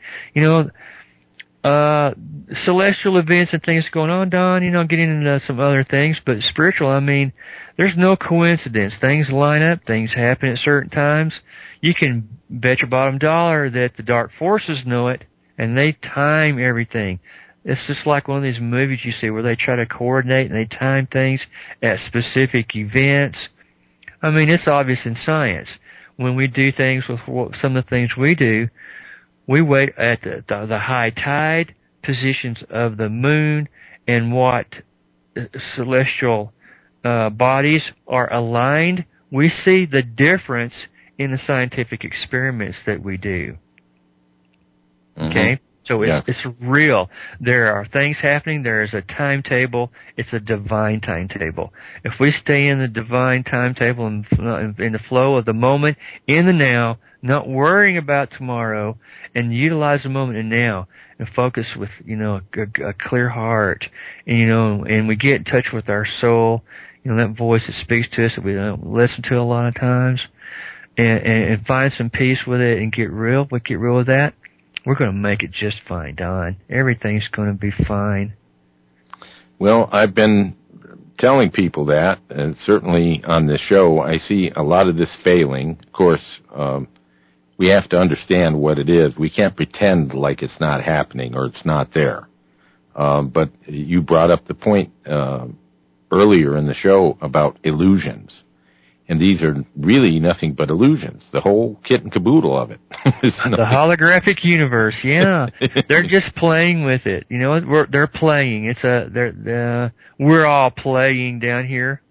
celestial events and things going on, Don, getting into some other things, but spiritual, there's no coincidence. Things line up, things happen at certain times. You can bet your bottom dollar that the dark forces know it, and they time everything. It's just like one of these movies you see where they try to coordinate and they time things at specific events. It's obvious in science. When we do things with some of the things we do, we wait at the high tide positions of the moon and what celestial bodies are aligned. We see the difference in the scientific experiments that we do. Mm-hmm. Okay? So it's real. There are things happening. There is a timetable. It's a divine timetable. If we stay in the divine timetable and in the flow of the moment, in the now, not worrying about tomorrow, and utilize the moment and now, and focus with, a clear heart, and we get in touch with our soul, that voice that speaks to us that we don't listen to a lot of times, and find some peace with it and get real with that, we're going to make it just fine, Don. Everything's going to be fine. Well, I've been telling people that, and certainly on this show, I see a lot of this failing. Of course, we have to understand what it is. We can't pretend like it's not happening or it's not there. But you brought up the point earlier in the show about illusions. And these are really nothing but illusions. The whole kit and caboodle of it. The holographic universe, yeah. They're just playing with it. They're playing. We're all playing down here.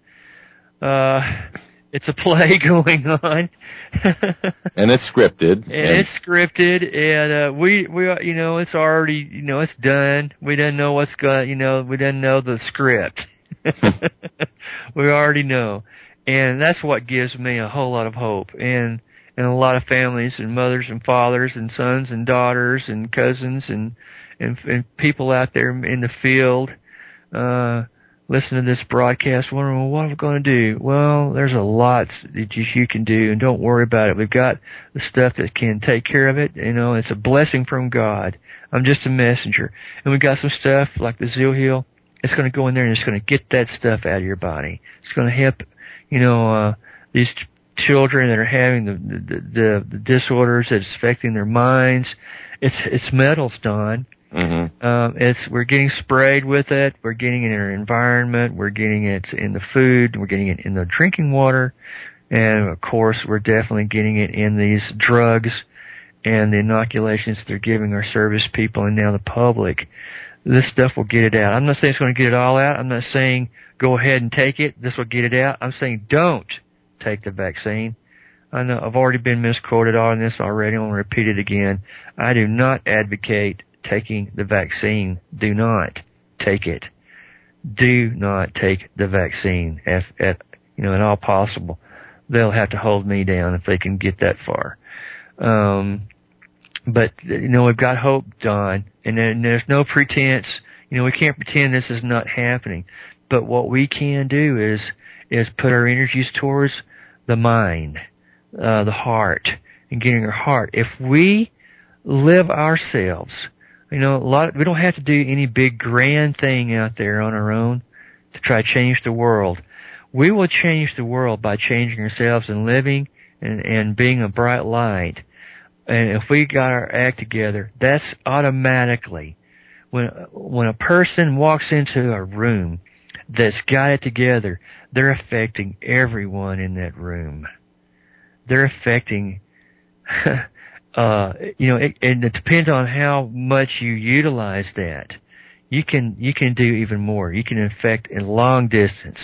It's a play going on. And it's scripted. And it's scripted, and we it's already, it's done. We didn't know what's going, we didn't know the script. We already know. And that's what gives me a whole lot of hope. And a lot of families and mothers and fathers and sons and daughters and cousins and people out there in the field, listening to this broadcast wondering, well, what am I going to do? Well, there's a lot that you can do, and don't worry about it. We've got the stuff that can take care of it. It's a blessing from God. I'm just a messenger. And we've got some stuff like the Zilheal. It's going to go in there and it's going to get that stuff out of your body. It's going to help, these children that are having the disorders that's affecting their minds. It's metals, Don. Mm-hmm. We're getting sprayed with it. We're getting it in our environment. We're getting it in the food. We're getting it in the drinking water. And of course, we're definitely getting it in these drugs and the inoculations they're giving our service people and now the public. This stuff will get it out. I'm not saying it's going to get it all out. I'm not saying go ahead and take it. This will get it out. I'm saying don't take the vaccine. I know I've already been misquoted on this already. I want to repeat it again. I do not advocate taking the vaccine. Do not take it. Do not take the vaccine at all possible. They'll have to hold me down if they can get that far. But we've got hope, Don, and there's no pretense. We can't pretend this is not happening. But what we can do is put our energies towards the mind, the heart, and getting our heart. If we live ourselves, we don't have to do any big grand thing out there on our own to try to change the world. We will change the world by changing ourselves and living and being a bright light. And if we got our act together, that's automatically when a person walks into a room that's got it together, they're affecting everyone in that room. They're affecting, and it depends on how much you utilize that. You can do even more. You can affect in long distance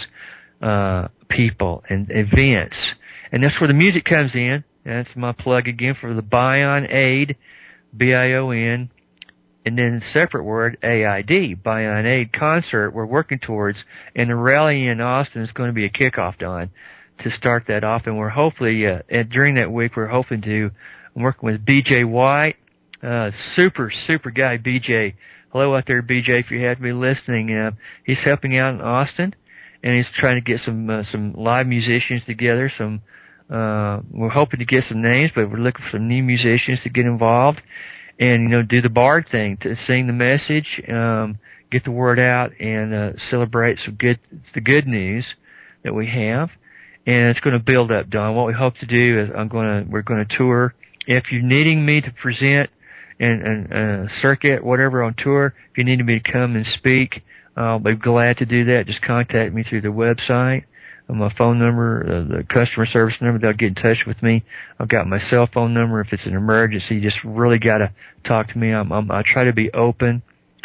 people and events, and that's where the music comes in. That's my plug again for the Bion Aid, BION, and then separate word AID, Bion Aid concert we're working towards, and the rally in Austin is going to be a kickoff, Don, to start that off, and we're hopefully, during that week, we're hoping to, I'm working with BJ White, super guy, BJ. Hello out there, BJ, if you happen to be listening. He's helping out in Austin, and he's trying to get some live musicians together, we're hoping to get some names, but we're looking for some new musicians to get involved and, do the bard thing, to sing the message, get the word out, and celebrate the good news that we have. And it's going to build up, Don. What we hope to do is we're going to tour. If you're needing me to present and circuit, whatever on tour, if you need me to come and speak, I'll be glad to do that. Just contact me through the website. My phone number, the customer service number, they'll get in touch with me. I've got my cell phone number. If it's an emergency, you just really got to talk to me. I try to be open.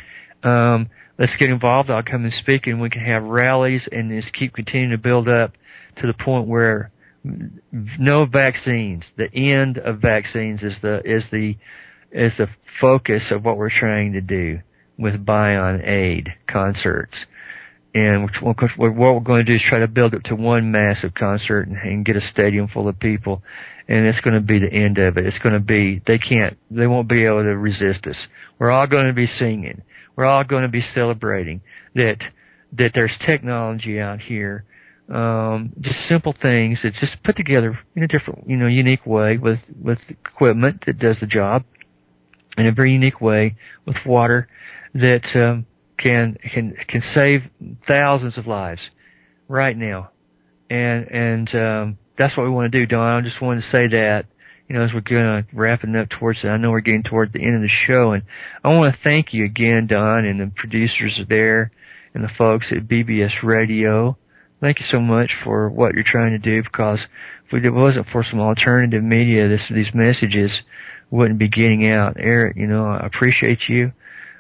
Let's get involved. I'll come and speak, and we can have rallies and just keep continuing to build up to the point where no vaccines. The end of vaccines is the is the focus of what we're trying to do with Bion Aid concerts. And what we're going to do is try to build it to one massive concert and get a stadium full of people. And it's going to be the end of it. It's going to be, they won't be able to resist us. We're all going to be singing. We're all going to be celebrating that there's technology out here. Just simple things that just put together in a different, unique way with equipment that does the job in a very unique way with water that, can save thousands of lives right now. And that's what we want to do, Don. I just wanted to say that, as we're going to wrapping up towards it. I know we're getting toward the end of the show, and I want to thank you again, Don, and the producers there and the folks at BBS Radio. Thank you so much for what you're trying to do, because if it wasn't for some alternative media, these messages wouldn't be getting out. Eric, I appreciate you.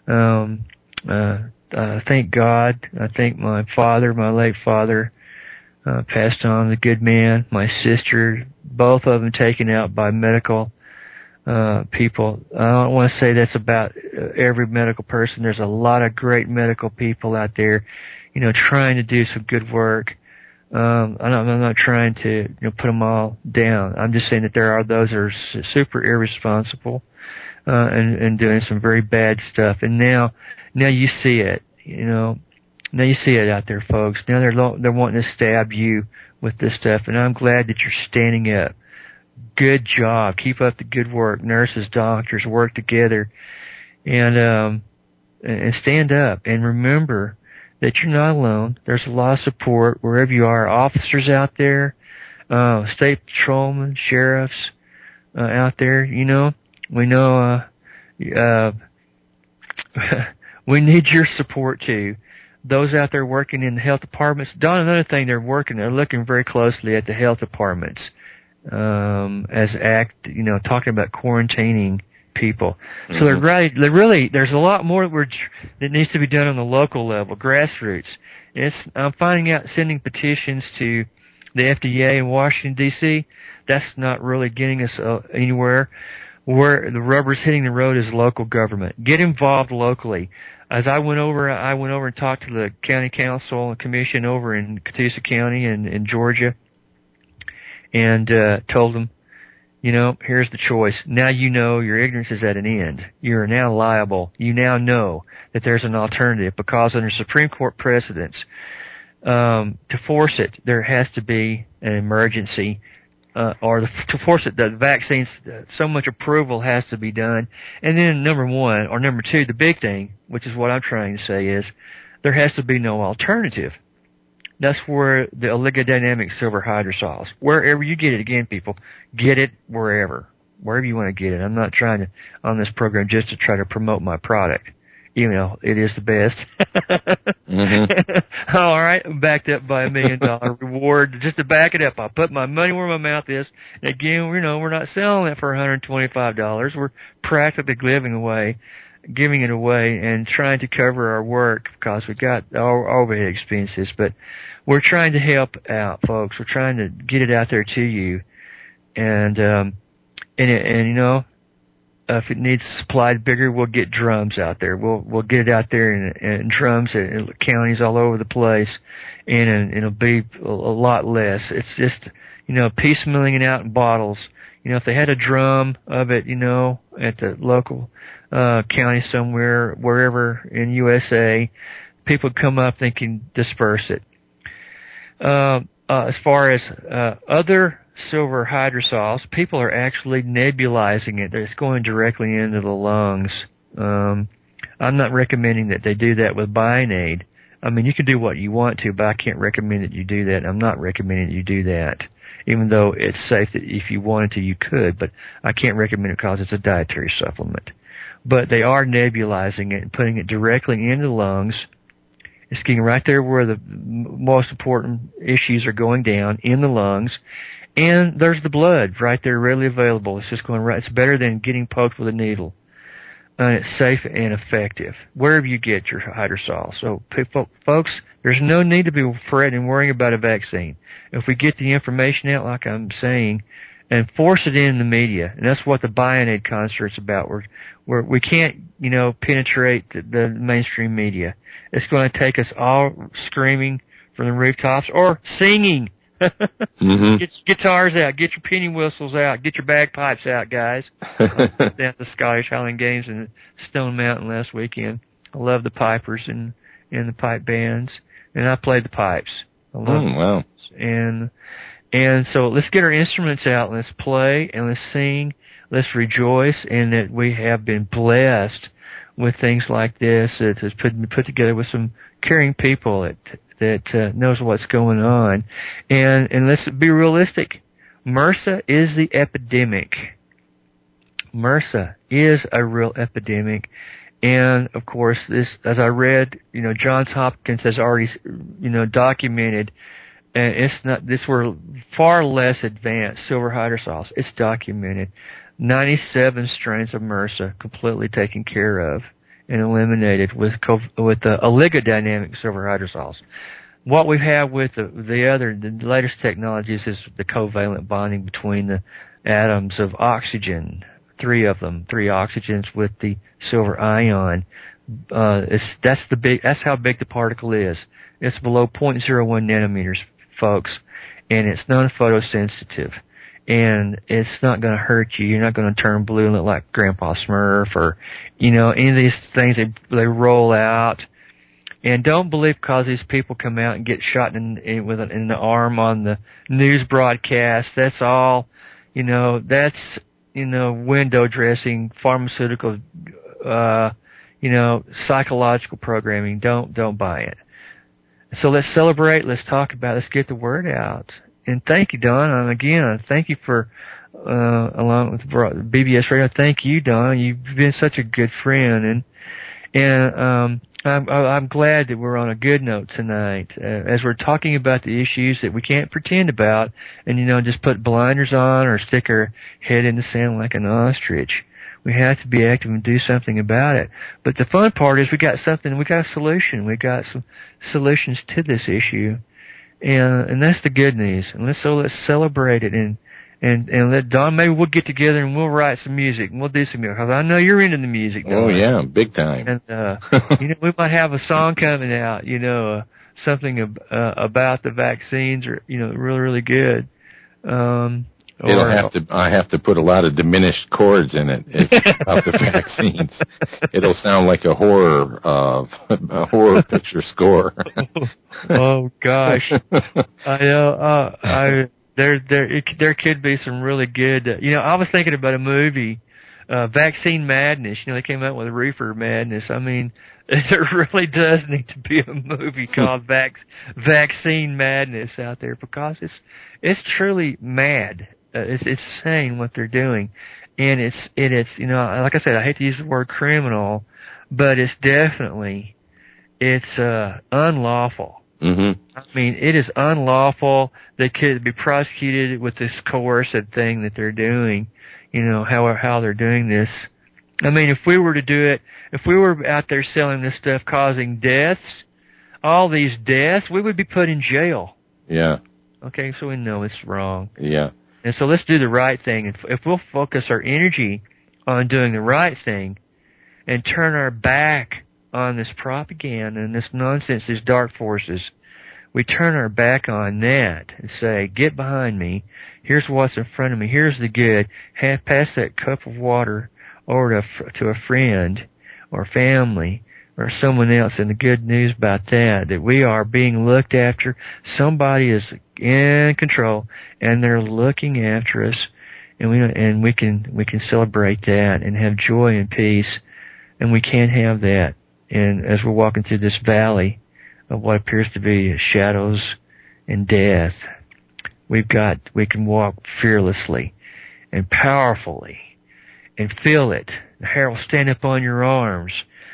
I thank God. I thank my father, my late father, passed on, the good man, my sister, both of them taken out by medical people. I don't want to say that's about every medical person. There's a lot of great medical people out there, trying to do some good work. I'm not trying to put them all down. I'm just saying that there are those that are super irresponsible and doing some very bad stuff. And now you see it. Now you see it out there, folks. Now they're wanting to stab you with this stuff, and I'm glad that you're standing up. Good job. Keep up the good work. Nurses, doctors, work together, and stand up. And remember that you're not alone. There's a lot of support wherever you are. Officers out there, state patrolmen, sheriffs out there. We know we need your support too. Those out there working in the health departments. Don, another thing, they're looking very closely at the health departments talking about quarantining people. Mm-hmm. So they're really, there's a lot more that needs to be done on the local level, grassroots. I'm finding out, sending petitions to the FDA in Washington, D.C., that's not really getting us anywhere. Where the rubber's hitting the road is local government. Get involved locally. As I went over and talked to the county council and commission over in Catoosa County in Georgia, and told them, here's the choice. Now your ignorance is at an end. You're now liable. You now know that there's an alternative, because under Supreme Court precedents, to force it, there has to be an emergency. To force it, the vaccines, so much approval has to be done. And then number two, the big thing, which is what I'm trying to say, is there has to be no alternative. That's where the oligodynamic silver hydrosols, wherever you get it, again, people, get it wherever you want to get it. I'm not trying to, on this program, just to try to promote my product. It is the best. Mm-hmm. All right, backed up by $1 million reward. Just to back it up, I'll put my money where my mouth is. And again, we're not selling it for $125. We're practically giving it away and trying to cover our work, because we got our overhead expenses. But we're trying to help out, folks. We're trying to get it out there to you, and if it needs supplied bigger, we'll get drums out there. We'll get it out there in drums in counties all over the place, and it'll be a lot less. It's just, piecemealing it out in bottles. If they had a drum of it, at the local county somewhere, wherever in USA, people would come up, they can disperse it. As far as other silver hydrosols, people are actually nebulizing it. It's going directly into the lungs. I'm not recommending that they do that with Bion Aid. I mean, you can do what you want to, but I can't recommend that you do that. I'm not recommending that you do that, even though it's safe that if you wanted to, you could, but I can't recommend it because it's a dietary supplement. But they are nebulizing it and putting it directly into the lungs. It's getting right there where the most important issues are going down, in the lungs. And there's the blood right there, readily available. It's just going right. It's better than getting poked with a needle. And it's safe and effective, wherever you get your hydrosol. So, folks, there's no need to be fretting and worrying about a vaccine. If we get the information out, like I'm saying, and force it in the media. And that's what the Bionade concert's about. We can't, penetrate the mainstream media. It's going to take us all screaming from the rooftops or singing. Mm-hmm. Get your guitars out. Get your penny whistles out. Get your bagpipes out, guys. I was at the Scottish Highland Games in Stone Mountain last weekend. I love the pipers and the pipe bands, and I played the pipes. I love wow. And so let's get our instruments out and let's play and let's sing. Let's rejoice in that we have been blessed with things like this that has put together with some caring people that knows what's going on. And let's be realistic. MRSA is the epidemic. MRSA is a real epidemic. And, of course, this, as I read, Johns Hopkins has already, documented, and it's not, this were far less advanced silver hydrosols. It's documented. 97 strains of MRSA completely taken care of and eliminated with the oligodynamic silver hydrosols. What we have with the latest technologies is the covalent bonding between the atoms of oxygen, 3 of them, 3 oxygens with the silver ion. That's how big the particle is. It's below 0.01 nanometers, folks, and it's non-photosensitive. And it's not going to hurt you. You're not going to turn blue and look like Grandpa Smurf or, any of these things they roll out. And don't believe because these people come out and get shot in the arm on the news broadcast. That's all, that's, window dressing, pharmaceutical, psychological programming. Don't buy it. So let's celebrate. Let's talk about it. Let's get the word out. And thank you, Don. And again, thank you for, along with BBS Radio. Thank you, Don. You've been such a good friend. And I'm glad that we're on a good note tonight, as we're talking about the issues that we can't pretend about and, just put blinders on or stick our head in the sand like an ostrich. We have to be active and do something about it. But the fun part is we got a solution. We got some solutions to this issue. And that's the good news. And let's celebrate it and let Don, maybe we'll get together and we'll write some music and we'll do some music. Because I know you're into the music. Oh, yeah, big time. And, we might have a song coming out, something about the vaccines or, really, really good. I have to put a lot of diminished chords in it about the vaccines. It'll sound like a horror picture score. Oh gosh, I know. There could be some really good. I was thinking about a movie, Vaccine Madness. They came out with Reefer Madness. I mean, there really does need to be a movie called Vaccine Madness out there because it's truly mad. It's insane what they're doing, and it's like I said, I hate to use the word criminal, but it's definitely unlawful. Mm-hmm. I mean, it is unlawful. They could be prosecuted with this coercive thing that they're doing. How they're doing this. I mean, if we were to do it, if we were out there selling this stuff, causing deaths, all these deaths, we would be put in jail. Yeah. Okay, so we know it's wrong. Yeah. And so let's do the right thing. If we'll focus our energy on doing the right thing and turn our back on this propaganda and this nonsense, these dark forces, we turn our back on that and say, get behind me. Here's what's in front of me. Here's the good. Pass that cup of water over to a friend or family or someone else, and the good news about that we are being looked after. Somebody is in control, and they're looking after us, and we can celebrate that and have joy and peace, and we can't have that. And as we're walking through this valley of what appears to be shadows and death, we can walk fearlessly and powerfully and feel it. The hair will stand up on your arms,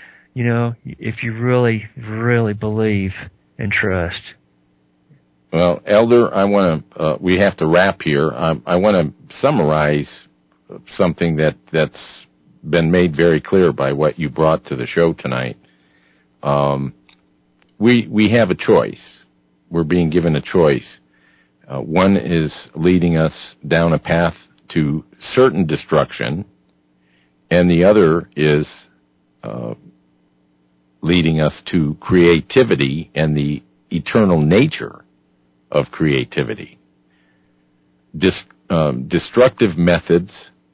if you really, really believe and trust. Well, Elder, we have to wrap here. I want to summarize something that's been made very clear by what you brought to the show tonight. We have a choice. We're being given a choice. One is leading us down a path to certain destruction, and the other is leading us to creativity and the eternal nature of creativity. Destructive methods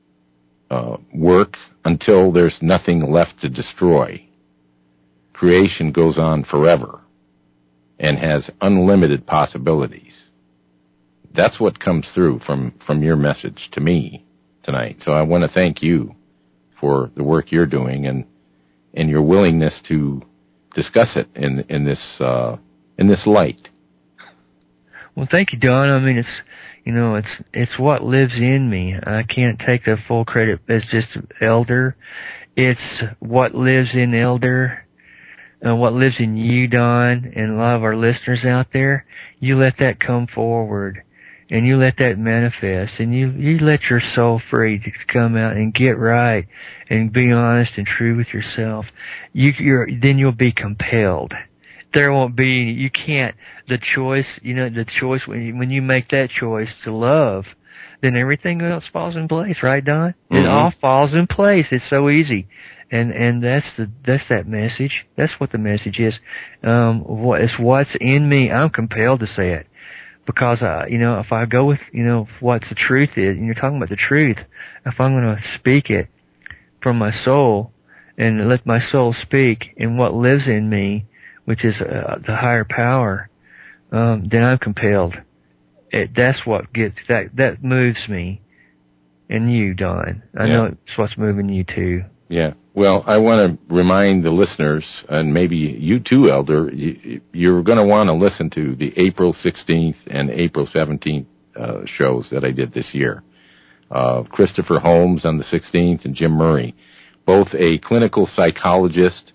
work until there's nothing left to destroy. Creation goes on forever and has unlimited possibilities. That's what comes through from your message to me tonight. So I want to thank you for the work you're doing and your willingness to discuss it in this light. Well, thank you, Don. I mean, it's what lives in me. I can't take the full credit as just Elder. It's what lives in Elder, and what lives in you, Don, and a lot of our listeners out there. You let that come forward, and you let that manifest, and you let your soul free to come out and get right and be honest and true with yourself. Then you'll be compelled. There won't be, you can't, the choice, when you make that choice to love, then everything else falls in place, right, Don? Mm-hmm. It all falls in place. It's so easy. And that's that message. That's what the message is. It's what's in me. I'm compelled to say it. Because, if I go with, what the truth is, and you're talking about the truth, if I'm going to speak it from my soul and let my soul speak in what lives in me, which is the higher power, then I'm compelled. That's what that moves me. And you, Don. I know it's what's moving you too. Yeah. Well, I want to remind the listeners, and maybe you too, Elder, you're going to want to listen to the April 16th and April 17th shows that I did this year. Christopher Holmes on the 16th and Jim Murray, both a clinical psychologist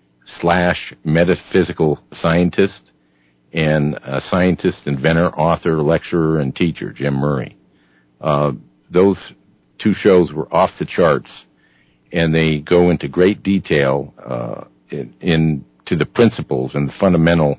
/ metaphysical scientist and a scientist, inventor, author, lecturer, and teacher, Jim Murray. Those two shows were off the charts, and they go into great detail into the principles and the fundamental,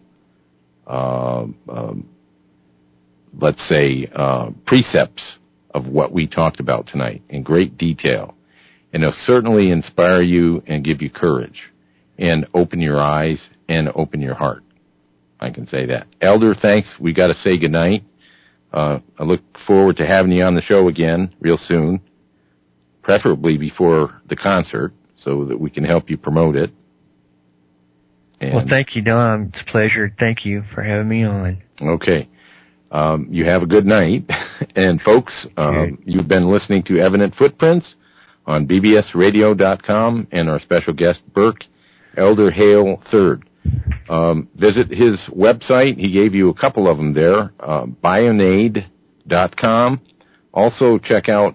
precepts of what we talked about tonight in great detail. And they'll certainly inspire you and give you courage and open your eyes and open your heart. I can say that. Elder, thanks. We got to say goodnight. I look forward to having you on the show again real soon, preferably before the concert, so that we can help you promote it. Well, thank you, Don. It's a pleasure. Thank you for having me on. Okay. You have a good night. And, folks, you've been listening to Evident Footprints on bbsradio.com and our special guest, Burke Elder Hale III. Visit his website. He gave you a couple of them there, Bionade.com. Also, check out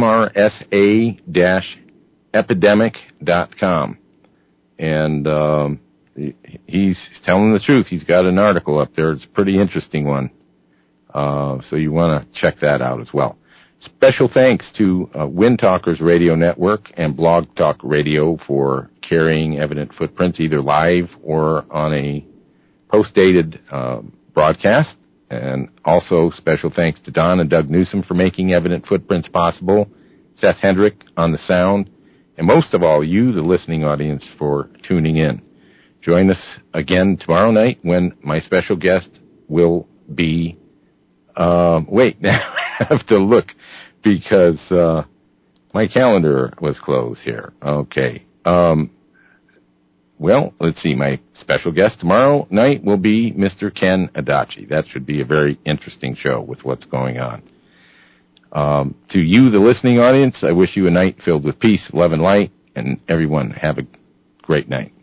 MRSA-epidemic.com. And he's telling the truth. He's got an article up there. It's a pretty interesting one. So you want to check that out as well. Special thanks to Wind Talkers Radio Network and Blog Talk Radio for carrying Evident Footprints either live or on a post-dated broadcast. And also special thanks to Don and Doug Newsom for making Evident Footprints possible, Seth Hendrick on the sound, and most of all, you, the listening audience, for tuning in. Join us again tomorrow night when my special guest will be... wait, now I have to look because my calendar was closed here. Okay. Well, let's see. My special guest tomorrow night will be Mr. Ken Adachi. That should be a very interesting show with what's going on. To you, the listening audience, I wish you a night filled with peace, love, and light, and everyone have a great night.